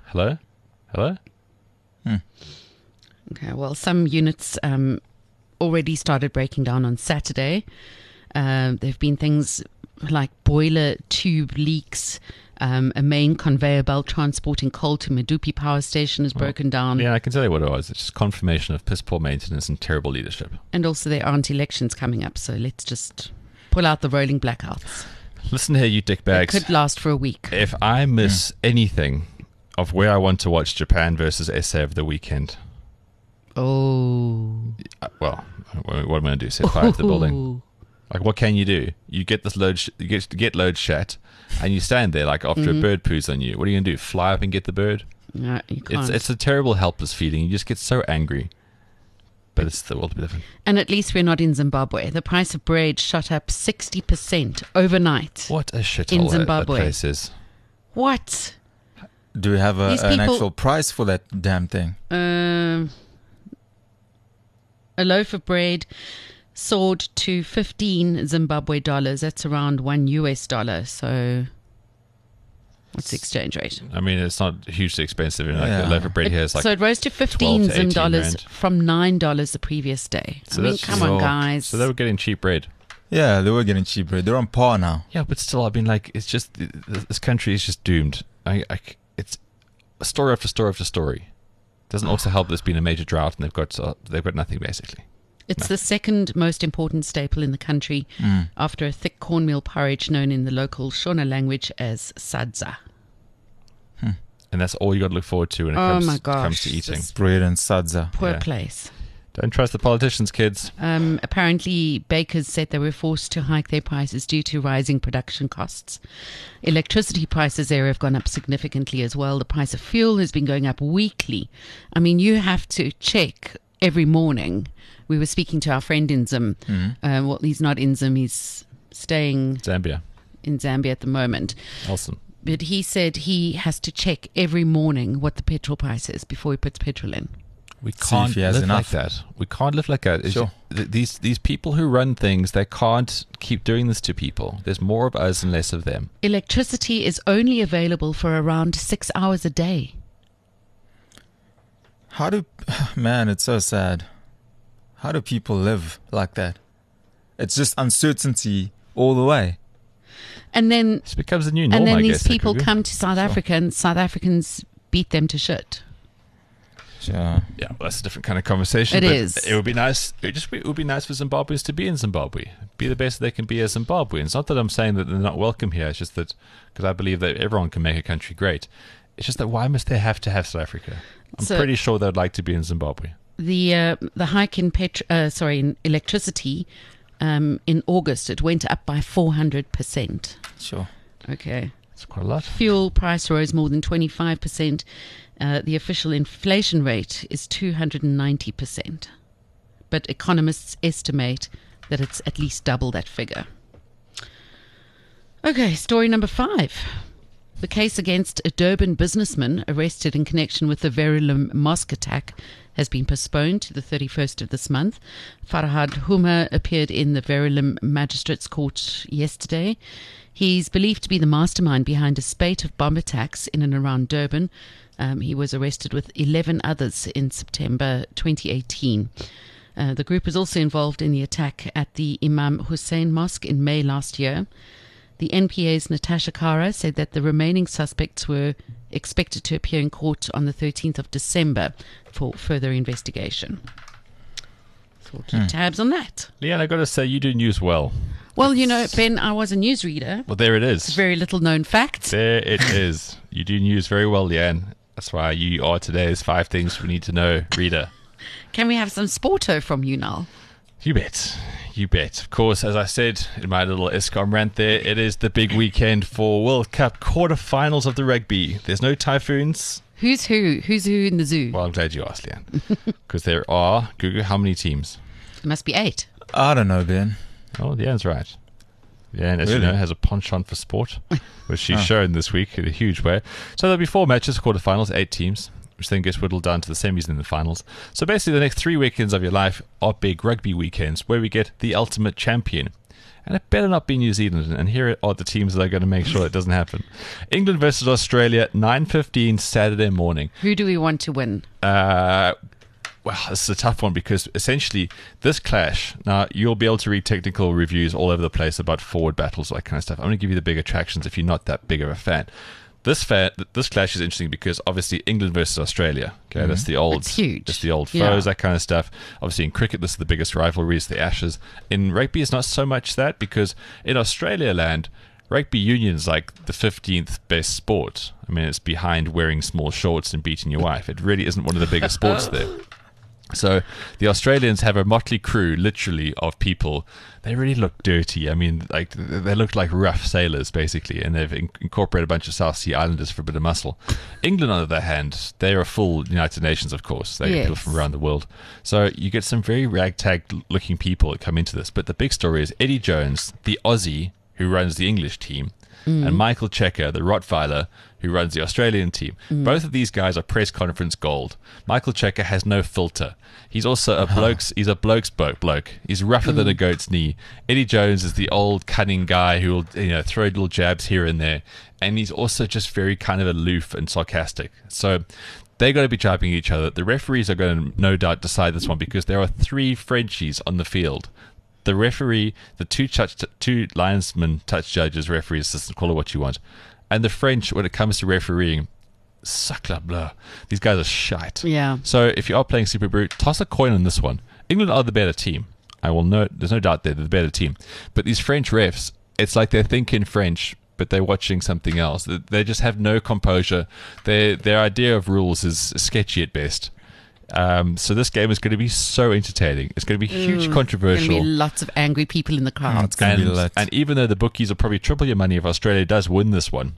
Okay, well, some units already started breaking down on Saturday. There have been things like boiler tube leaks. A main conveyor belt transporting coal to Medupi power station is broken down. Yeah, I can tell you what it was. It's just confirmation of piss poor maintenance and terrible leadership. And also there aren't elections coming up, so let's just pull out the rolling blackouts. Listen here, you dickbags. It could last for a week. If I miss anything of where I want to watch Japan versus SA over the weekend... Oh. Well, what am I going to do? Set fire to the building? Like, what can you do? You get this you get load shat, and you stand there like after a bird poos on you. What are you going to do? Fly up and get the bird? No, you can't. It's a terrible, helpless feeling. You just get so angry. But it's the world we live in. And at least we're not in Zimbabwe. The price of bread shot up 60% overnight. What a shithole that place is. What? Do we have an actual price for that damn thing? A loaf of bread soared to 15 Zimbabwe dollars. That's around $1. So what's the exchange rate? I mean, it's not hugely expensive. A loaf of bread here is like so it rose to 15 Zim dollars from $9 the previous day. So I mean, come on, guys. So they were getting cheap bread. Yeah, they were getting cheap bread. They're on par now. Yeah, but still, I mean, like, it's just this country is just doomed. It's story after story after story. Doesn't also help there's been a major drought and they've got nothing basically. It's the second most important staple in the country after a thick cornmeal porridge known in the local Shona language as sadza. And that's all you got to look forward to when it comes to eating. Bread and sadza. Poor place. Don't trust the politicians, kids. Apparently, bakers said they were forced to hike their prices due to rising production costs. Electricity prices there have gone up significantly as well. The price of fuel has been going up weekly. I mean, you have to check every morning. We were speaking to our friend in Zim. Well, he's not in Zim. He's staying in Zambia at the moment. Awesome. But he said he has to check every morning what the petrol price is before he puts petrol in. We can't live like that. We can't live like that. Sure. These people who run things, they can't keep doing this to people. There's more of us and less of them. Electricity is only available for around 6 hours a day. Man, it's so sad. How do people live like that? It's just uncertainty all the way. And then this becomes a new norm. And then I these guess, people come to South Africa and South Africans beat them to shit. Sure. Yeah, well, that's a different kind of conversation. It is. It would be nice. It would be nice for Zimbabweans to be in Zimbabwe, be the best they can be as Zimbabweans. Not that I'm saying that they're not welcome here. It's just that because I believe that everyone can make a country great. It's just that why must they have to have South Africa? I'm pretty sure they'd like to be in Zimbabwe. The hike in in electricity in August, it went up by 400%. Sure. Okay. That's quite a lot. Fuel price rose more than 25%. The official inflation rate is 290%. but economists estimate that it's at least double that figure. Okay, story number 5. The case against a Durban businessman arrested in connection with the Verulam mosque attack has been postponed to the 31st of this month. Farhad Huma appeared in the Verulam Magistrates Court yesterday. He's believed to be the mastermind behind a spate of bomb attacks in and around Durban. He was arrested with 11 others in September 2018. The group was also involved in the attack at the Imam Hussein Mosque in May last year. The NPA's Natasha Kara said that the remaining suspects were expected to appear in court on the 13th of December for further investigation. So we'll keep tabs on that. Leanne, I got to say, you do news well. Well, you know, Ben, I was a newsreader. Well, there it is. It's a very little known fact. There it is. You do news very well, Leanne. That's why you are today's 5 Things We Need to Know reader. Can we have some sporto from you now? You bet. You bet. Of course, as I said in my little Eskom rant there, it is the big weekend for World Cup quarterfinals of the rugby. There's no typhoons. Who's who? Who's who in the zoo? Well, I'm glad you asked, Leanne. Because there are, Gugu, how many teams? There must be 8. I don't know, Ben. Oh, Leanne's right. Leanne, as you know, has a penchant for sport, which she's shown this week in a huge way. So there'll be 4 matches, quarterfinals, 8 teams, which then gets whittled down to the semis and the finals. So basically the next 3 weekends of your life are big rugby weekends where we get the ultimate champion. And it better not be New Zealand. And here are the teams that are going to make sure it doesn't happen. England versus Australia, 9:15 Saturday morning. Who do we want to win? Well, this is a tough one because essentially this clash, now you'll be able to read technical reviews all over the place about forward battles, all that kind of stuff. I'm going to give you the big attractions if you're not that big of a fan. This clash is interesting because obviously England versus Australia. Okay, that's the old, it's huge. That's the old foes, that kind of stuff. Obviously in cricket, this is the biggest rivalry, it's the Ashes. In rugby, it's not so much that because in Australia land, rugby union is like the 15th best sport. I mean, it's behind wearing small shorts and beating your wife. It really isn't one of the biggest sports there. So the Australians have a motley crew, literally, of people. They really look dirty. I mean, like they look like rough sailors, basically, and they've incorporated a bunch of South Sea Islanders for a bit of muscle. England, on the other hand, they are a full United Nations, of course. They get people from around the world. So you get some very ragtag-looking people that come into this. But the big story is Eddie Jones, the Aussie who runs the English team, and Michael Checker, the Rottweiler, who runs the Australian team. Both of these guys are press conference gold. Michael Checker has no filter. He's also a bloke's bloke. He's rougher than a goat's knee. Eddie Jones is the old cunning guy who will throw little jabs here and there. And he's also just very kind of aloof and sarcastic. So they're going to be jabbing each other. The referees are going to no doubt decide this one because there are 3 Frenchies on the field. The referee, the two linesmen, touch judges, referee, assistant, call it what you want. And the French, when it comes to refereeing, sacre bleu. These guys are shite. Yeah. So if you are playing Super Brew, toss a coin on this one. England are the better team. There's no doubt they're the better team. But these French refs, it's like they're thinking French, but they're watching something else. They just have no composure. Their idea of rules is sketchy at best. So this game is going to be so entertaining. It's going to be huge, controversial. There's going to be lots of angry people in the crowd. It's going to be lit. And even though the bookies will probably triple your money if Australia does win this one,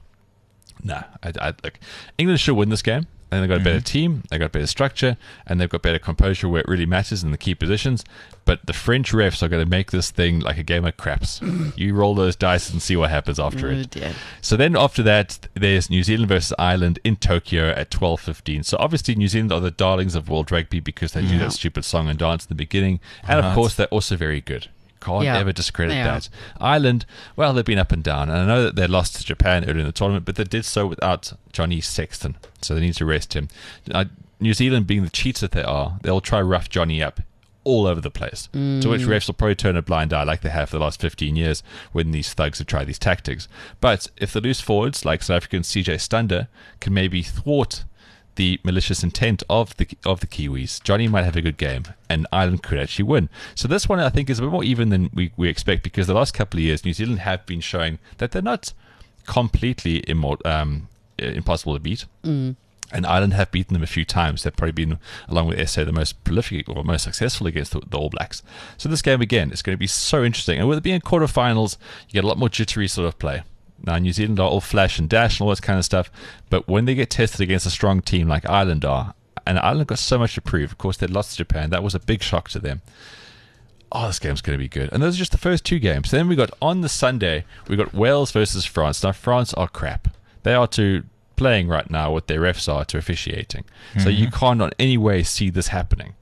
look, England should win this game. And they've got a better team, they've got better structure, and they've got better composure where it really matters in the key positions. But the French refs are going to make this thing like a game of craps. You roll those dice and see what happens after it. Dear. So then after that, there's New Zealand versus Ireland in Tokyo at 12:15. So obviously New Zealand are the darlings of world rugby because they do that stupid song and dance in the beginning. And of course, they're also very good. Can't ever discredit that. Ireland, well, they've been up and down. And I know that they lost to Japan earlier in the tournament, but they did so without Johnny Sexton. So they need to rest him. New Zealand, being the cheats that they are, they'll try rough Johnny up all over the place. To which refs will probably turn a blind eye like they have for the last 15 years when these thugs have tried these tactics. But if the loose forwards, like South African CJ Stander, can maybe thwart the malicious intent of the Kiwis, Johnny might have a good game and Ireland could actually win. So this one I think is a bit more even than we expect because the last couple of years New Zealand have been showing that they're not completely impossible to beat. And Ireland have beaten them a few times. They've probably been, along with SA, the most prolific or most successful against the All Blacks. So this game again is going to be so interesting, and with it being quarterfinals you get a lot more jittery sort of play. Now, New Zealand are all flash and dash and all that kind of stuff, but when they get tested against a strong team like Ireland are, and Ireland got so much to prove. Of course, they'd lost to Japan. That was a big shock to them. Oh, this game's going to be good. And those are just the first 2 games. Then we got on the Sunday, we got Wales versus France. Now, France are crap. They are playing right now what their refs are to officiating. So you can't in any way see this happening.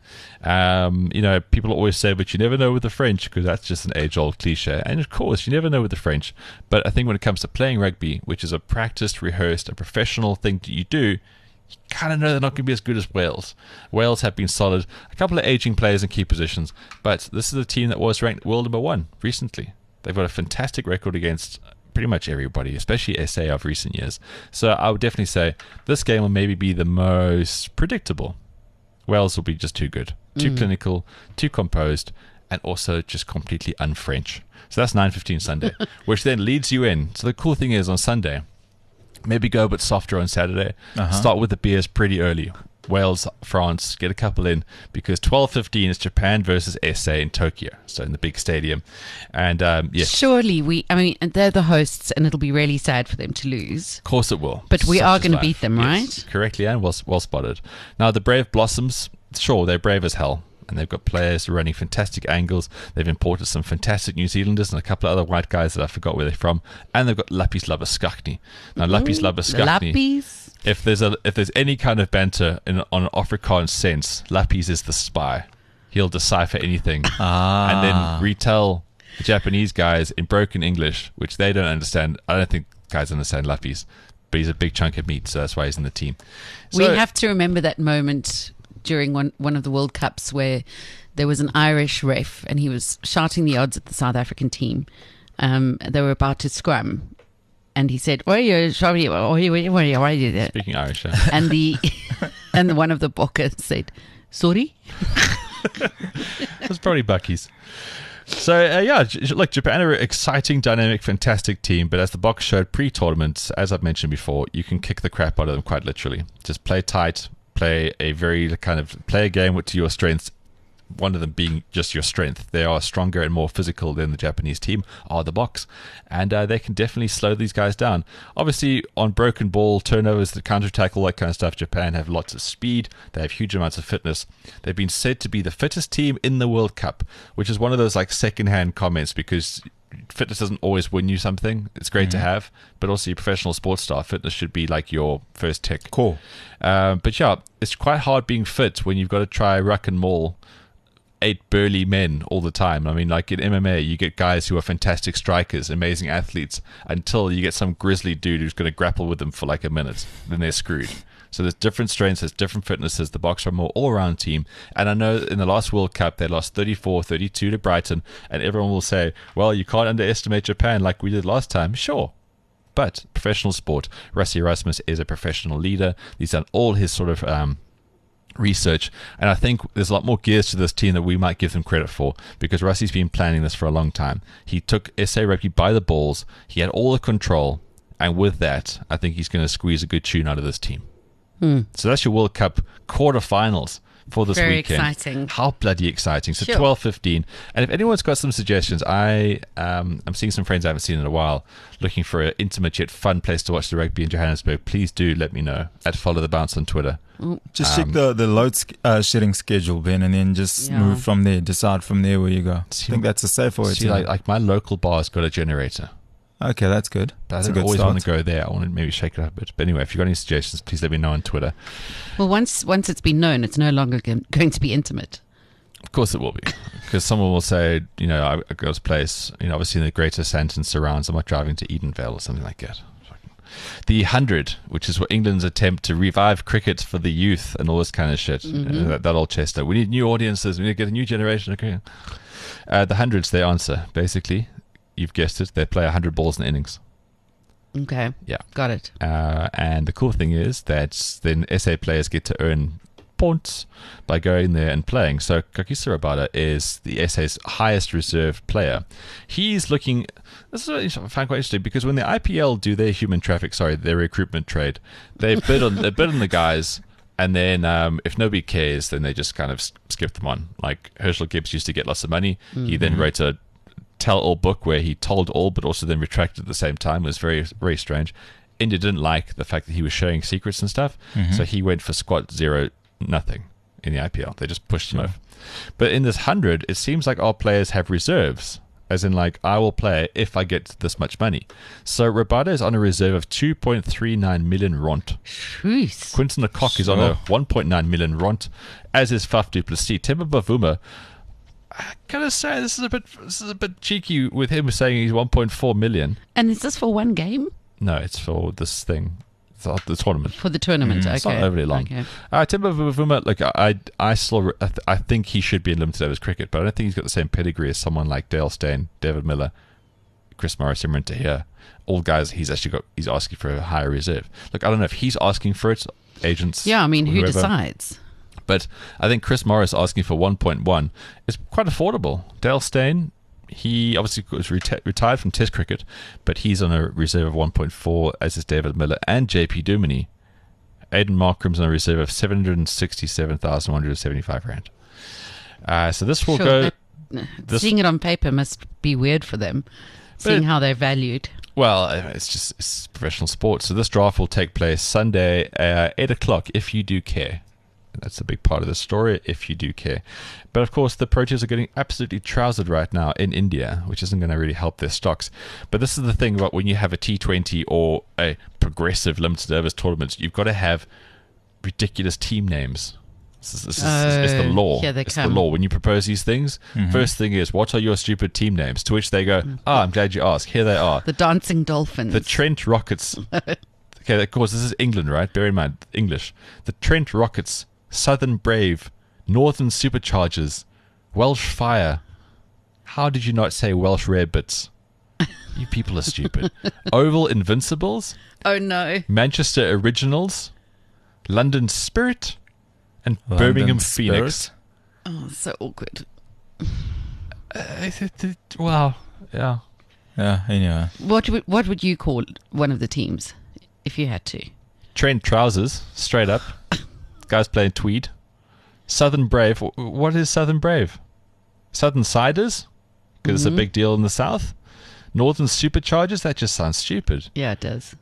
People always say, but you never know with the French, because that's just an age-old cliche. And of course, you never know with the French. But I think when it comes to playing rugby, which is a practiced, rehearsed, a professional thing that you do, you kind of know they're not going to be as good as Wales. Wales have been solid. A couple of aging players in key positions. But this is a team that was ranked world number 1 recently. They've got a fantastic record against pretty much everybody, especially SA of recent years. So I would definitely say this game will maybe be the most predictable. Wales will be just too good, too clinical, too composed, and also just completely un-French. So that's 9:15 Sunday, which then leads you in. So the cool thing is on Sunday, maybe go a bit softer on Saturday. Start with the beers pretty early. Wales, France, get a couple in, because 12:15 is Japan versus SA in Tokyo, so in the big stadium. And yes, surely they're the hosts, and it'll be really sad for them to lose. Of course it will. But we are going to beat them, right? Yes, correctly, and well spotted. Now, the Brave Blossoms, sure, they're brave as hell. And they've got players running fantastic angles. They've imported some fantastic New Zealanders and a couple of other white guys that I forgot where they're from. And they've got Lappies Labuschagne. Now, Lappies Labuschagne, if there's any kind of banter on an Afrikaans sense, Lappies is the spy. He'll decipher anything and then retell the Japanese guys in broken English, which they don't understand. I don't think guys understand Lappies, but he's a big chunk of meat, so that's why he's in the team. So, we have to remember that moment during one of the World Cups where there was an Irish ref and he was shouting the odds at the South African team. They were about to scrum, and he said, "What are you speaking Irish?" And one of the bokkers said, "Sorry." That's probably Bucky's. So, look, Japan are an exciting, dynamic, fantastic team, but as the box showed pre-tournament, as I've mentioned before, you can kick the crap out of them quite literally. Just play tight, play a game to your strengths, one of them being just your strength. They are stronger and more physical than the Japanese team are the box, and they can definitely slow these guys down. Obviously, on broken ball, turnovers, the counter-attack, all that kind of stuff, Japan have lots of speed. They have huge amounts of fitness. They've been said to be the fittest team in the World Cup, which is one of those second-hand comments, because fitness doesn't always win you something. It's great to have, but also your professional sports star, fitness should be your first tick. Cool. But yeah, it's quite hard being fit when you've got to try ruck and maul 8 burly men all the time. I mean, like in MMA, you get guys who are fantastic strikers, amazing athletes, until you get some grizzly dude who's going to grapple with them for a minute. Then they're screwed. So there's different strengths, there's different fitnesses. The Boks are a more all-around team. And I know in the last World Cup, they lost 34-32 to Brighton. And everyone will say, well, you can't underestimate Japan like we did last time. Sure. But professional sport. Rassie Erasmus is a professional leader. He's done all his sort of research, and I think there's a lot more gears to this team that we might give them credit for, because Rassie's been planning this for a long time. He took SA Rugby by the balls. He had all the control, and with that, I think he's going to squeeze a good tune out of this team. So that's your World Cup quarterfinals for this Very weekend. Exciting. How bloody exciting. So Sure. 12:15. And if anyone's got some suggestions, I'm seeing some friends I haven't seen in a while looking for an intimate yet fun place to watch the rugby in Johannesburg. Please do let me know at Follow the Bounce on Twitter. Just check the load shedding schedule, Ben, and then just move from there. Decide from there where you go. I think that's a safer way to go. Like my local bar's got a generator. Okay, that's good. But That's I don't always want to go there. I want to maybe shake it up a bit. But anyway, if you've got any suggestions, please let me know on Twitter. Well, once it's been known, it's no longer going to be intimate. Of course it will be. Because someone will say, a girl's place, obviously in the greater Santon surrounds, I'm not driving to Edenvale or something like that. The 100, which is what England's attempt to revive cricket for the youth and all this kind of shit. That old Chester. We need new audiences. We need to get a new generation. Okay. The 100's their answer, basically. You've guessed it. They play 100 balls in innings. Okay. Yeah. Got it. And the cool thing is that then SA players get to earn points by going there and playing. So Kagiso Rabada is the SA's highest reserve player. He's looking... This is what I find quite interesting, because when the IPL do their their recruitment trade, they bid on the guys, and then if nobody cares, then they just kind of skip them on. Like Herschel Gibbs used to get lots of money. He then wrote a tell-all book where he told all but also then retracted at the same time. It was very, very strange. India didn't like the fact that he was sharing secrets and stuff, so he went for squat 0 nothing in the IPL. They just pushed him off. But in this 100, it seems like our players have reserves. As in, like, I will play if I get this much money. So Rabada is on a reserve of 2.39 million rand. Jeez. Quinton Lecoq is on a 1.9 million rand, as is Faf du Plessis. Temba Bavuma, I gotta say, this is a bit cheeky with him saying he's 1.4 million. And is this for one game? No, it's for this thing. The tournament. For the tournament, okay. It's not overly long. Okay. Temba Bavuma, like, I think he should be in limited overs cricket, but I don't think he's got the same pedigree as someone like Dale Steyn, David Miller, Chris Morris, Imran Tahir. All guys, he's asking for a higher reserve. Look, I don't know if he's asking for it, agents. Yeah, I mean, who decides? But I think Chris Morris asking for 1.1 is quite affordable. Dale Steyn, he obviously was retired from Test cricket, but he's on a reserve of 1.4, as is David Miller and JP Duminy. Aidan Markram's on a reserve of 767,175 rand. So this will go. Seeing it on paper must be weird for them, seeing how they're valued. Well, it's professional sport. So this draft will take place Sunday, 8 o'clock, if you do care. That's a big part of the story, if you do care. But of course, the Proteas are getting absolutely trousered right now in India, which isn't going to really help their stocks. But this is the thing about when you have a T20 or a progressive limited overs tournament, you've got to have ridiculous team names. This is the law. It's the law. When you propose these things, first thing is, what are your stupid team names? To which they go, I'm glad you asked. Here they are. The Dancing Dolphins. The Trent Rockets. Okay, of course, this is England, right? Bear in mind, English. The Trent Rockets, Southern Brave, Northern Superchargers, Welsh Fire. How did you not say Welsh Rarebits? You people are stupid. Oval Invincibles. Oh, no. Manchester Originals, London Spirit, and Birmingham Phoenix. Oh, so awkward. Well, yeah. Yeah, anyway. What would you call one of the teams if you had to? Trent Trousers, straight up. Guys playing tweed. Southern Brave. What is Southern Brave? Southern Ciders? Because it's a big deal in the South. Northern Superchargers? That just sounds stupid. Yeah, it does.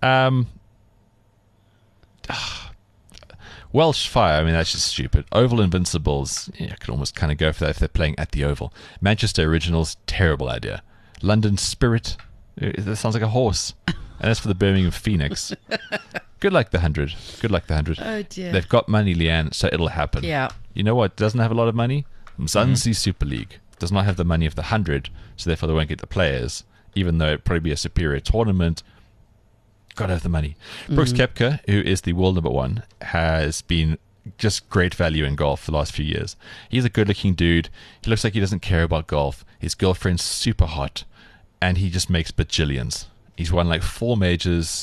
Welsh Fire, I mean, that's just stupid. Oval Invincibles, I could almost kind of go for that if they're playing at the Oval. Manchester Originals, terrible idea. London Spirit, that sounds like a horse. And that's for the Birmingham Phoenix. Good luck the 100. Good luck the 100. Oh, dear. They've got money, Leanne, so it'll happen. Yeah. You know what doesn't have a lot of money? Mzansi Super League does not have the money of the 100, so therefore they won't get the players, even though it'd probably be a superior tournament. Got to have the money. Brooks Koepka, who is the world number one, has been just great value in golf for the last few years. He's a good-looking dude. He looks like he doesn't care about golf. His girlfriend's super hot, and he just makes bajillions. He's won like 4 majors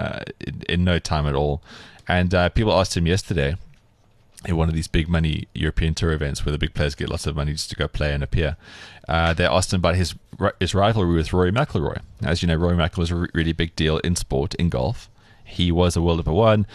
in no time at all. And people asked him yesterday in one of these big money European Tour events where the big players get lots of money just to go play and appear. They asked him about his rivalry with Rory McIlroy. As you know, Rory McIlroy is a really big deal in sport, in golf. He was a world number one.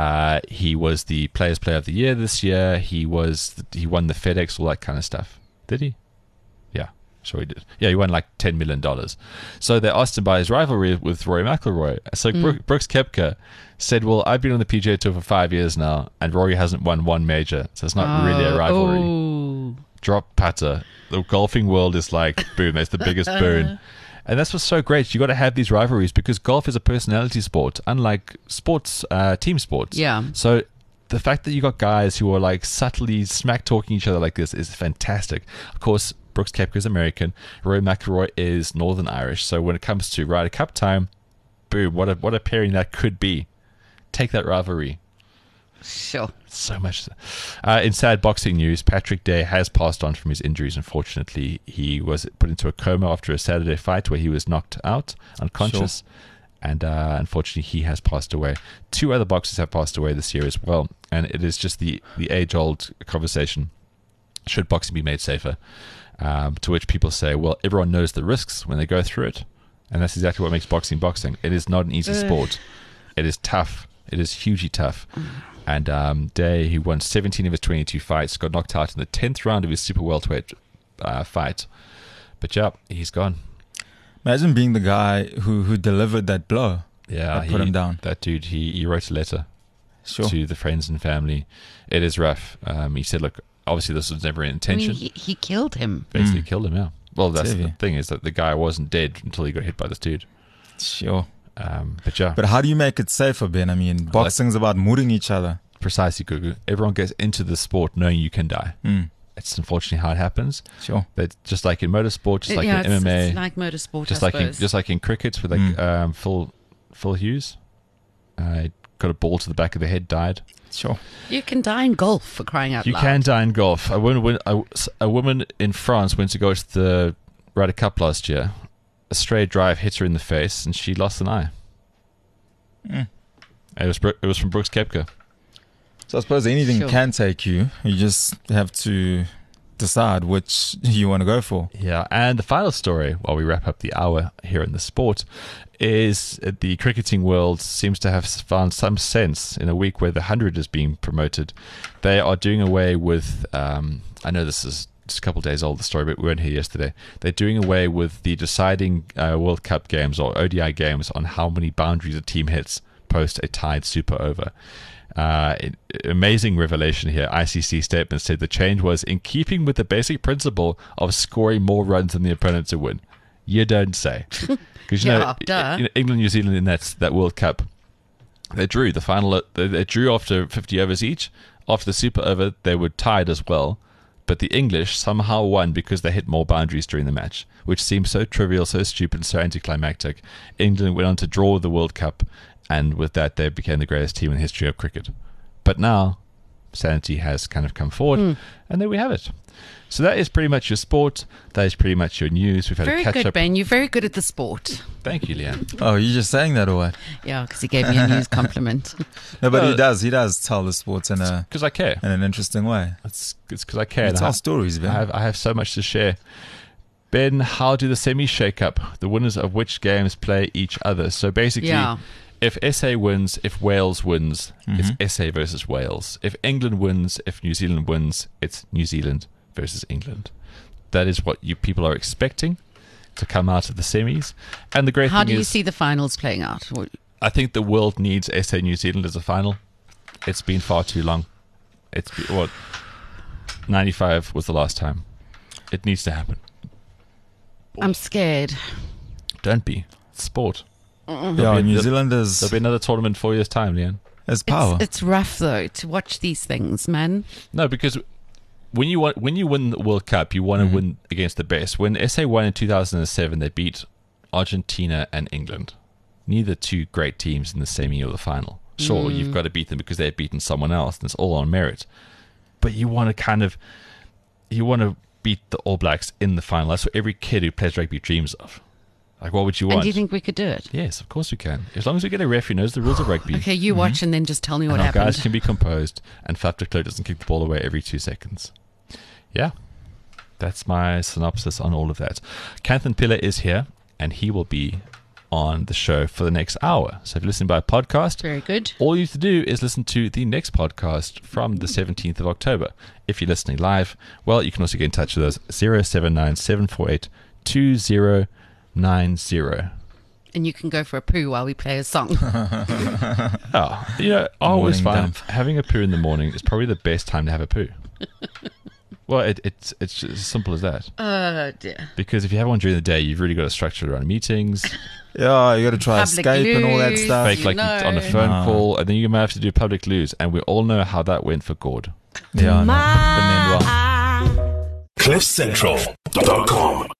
He was the Players' Player of the Year this year. He won the FedEx, all that kind of stuff. Did he? Yeah, sure he did. Yeah, he won like $10 million. So they asked him about his rivalry with Rory McIlroy. So Brooks Koepka said, well, I've been on the PGA Tour for 5 years now, and Rory hasn't won one major, so it's not really a rivalry. Oh. Drop putter. The golfing world is like, boom, that's the biggest boon. And that's what's so great. You got to have these rivalries because golf is a personality sport, unlike sports, team sports. Yeah. So the fact that you got guys who are like subtly smack talking each other like this is fantastic. Of course, Brooks Koepka is American. Rory McIlroy is Northern Irish. So when it comes to Ryder Cup time, boom, what a pairing that could be. Take that rivalry. Sure. So much. In sad boxing news, Patrick Day has passed on from his injuries, unfortunately. He was put into a coma after a Saturday fight where he was knocked out, unconscious. Sure. And unfortunately, he has passed away. 2 other boxers have passed away this year as well. And it is just the age-old conversation. Should boxing be made safer? To which people say, well, everyone knows the risks when they go through it. And that's exactly what makes boxing boxing. It is not an easy sport. It is tough. It is hugely tough. And Day, who won 17 of his 22 fights, got knocked out in the 10th round of his super welterweight fight. But yeah, he's gone. Imagine being the guy who delivered that blow. Yeah, that put him down. That dude, he wrote a letter. to the friends and family. It is rough. He said, look, obviously this was never an intention. I mean, he killed him. Basically killed him, yeah. Well, that's the thing, is that the guy wasn't dead until he got hit by this dude. Sure. But yeah. But how do you make it safer, Ben? I mean, boxing's about mooring each other. Precisely, Gugu. Everyone gets into the sport knowing you can die. It's unfortunately how it happens. Sure. But just like in motorsport, just like in MMA. It's like motorsport, just like in cricket with like Phil Hughes. Got a ball to the back of the head, died. Sure. You can die in golf, for crying out loud. You can die in golf. A woman in France went to go to the Ryder Cup last year. A stray drive hit her in the face, and she lost an eye. It was from Brooks Koepka. So I suppose anything can take you. You just have to decide which you want to go for. Yeah, and the final story, while we wrap up the hour here in the sport, is the cricketing world seems to have found some sense in a week where the 100 is being promoted. They are doing away with, I know this is just a couple of days old, the story, but we weren't here yesterday. They're doing away with the deciding World Cup games or ODI games on how many boundaries a team hits post a tied super over. Amazing revelation here. ICC statement said the change was in keeping with the basic principle of scoring more runs than the opponent to win. You don't say. Because England, New Zealand in that World Cup, they drew the final. They drew after 50 overs each. After the super over, they were tied as well. But the English somehow won because they hit more boundaries during the match, which seems so trivial, so stupid, so anticlimactic. England went on to draw the World Cup, and with that, they became the greatest team in the history of cricket. But now, sanity has kind of come forward, and there we have it. So that is pretty much your sport. That is pretty much your news. We've had very a catch good, up. Ben. You're very good at the sport. Thank you, Leanne. Oh, you just saying that or what? Yeah, because he gave me a news compliment. No, but he does tell the sports in because I care in an interesting way. It's because I care. Tell stories, Ben. I have so much to share. Ben, how do the semis shake up? The winners of which games play each other? So basically, if SA wins, if Wales wins, it's SA versus Wales. If England wins, if New Zealand wins, it's New Zealand versus England. That is what you people are expecting to come out of the semis. And the great thing is, how do you see the finals playing out? I think the world needs SA New Zealand as a final. It's been far too long. It's 95 was the last time. It needs to happen. I'm scared. Don't be. It's sport. Yeah, New Zealand is... There'll be another tournament 4 years' time, Leanne. There's power. It's rough, though, to watch these things, man. No, because when you win the World Cup, you want to win against the best. When SA won in 2007, they beat Argentina and England. Neither two great teams in the semi or the final. Sure, you've got to beat them because they've beaten someone else, and it's all on merit. But you want to beat the All Blacks in the final. That's what every kid who plays rugby dreams of. Like, what would you want? And do you think we could do it? Yes, of course we can. As long as we get a ref who knows the rules of rugby. Okay, you watch and then just tell me what happened. Our guys can be composed, and Faf de Klerk doesn't kick the ball away every 2 seconds. Yeah, that's my synopsis on all of that. Kanthan Piller is here, and he will be on the show for the next hour. So if you're listening by podcast, very good. All you have to do is listen to the next podcast from the 17th of October. If you're listening live, well, you can also get in touch with us 079-748-2090. And you can go for a poo while we play a song. I always find having a poo in the morning is probably the best time to have a poo. Well, it's just as simple as that. Oh, dear. Because if you have one during the day, you've really got to structure it around meetings. Yeah, you got to try public Skype and all that stuff. Fake on a phone call, and then you might have to do public loos, and we all know how that went for Gord. Yeah, no. CliffCentral.com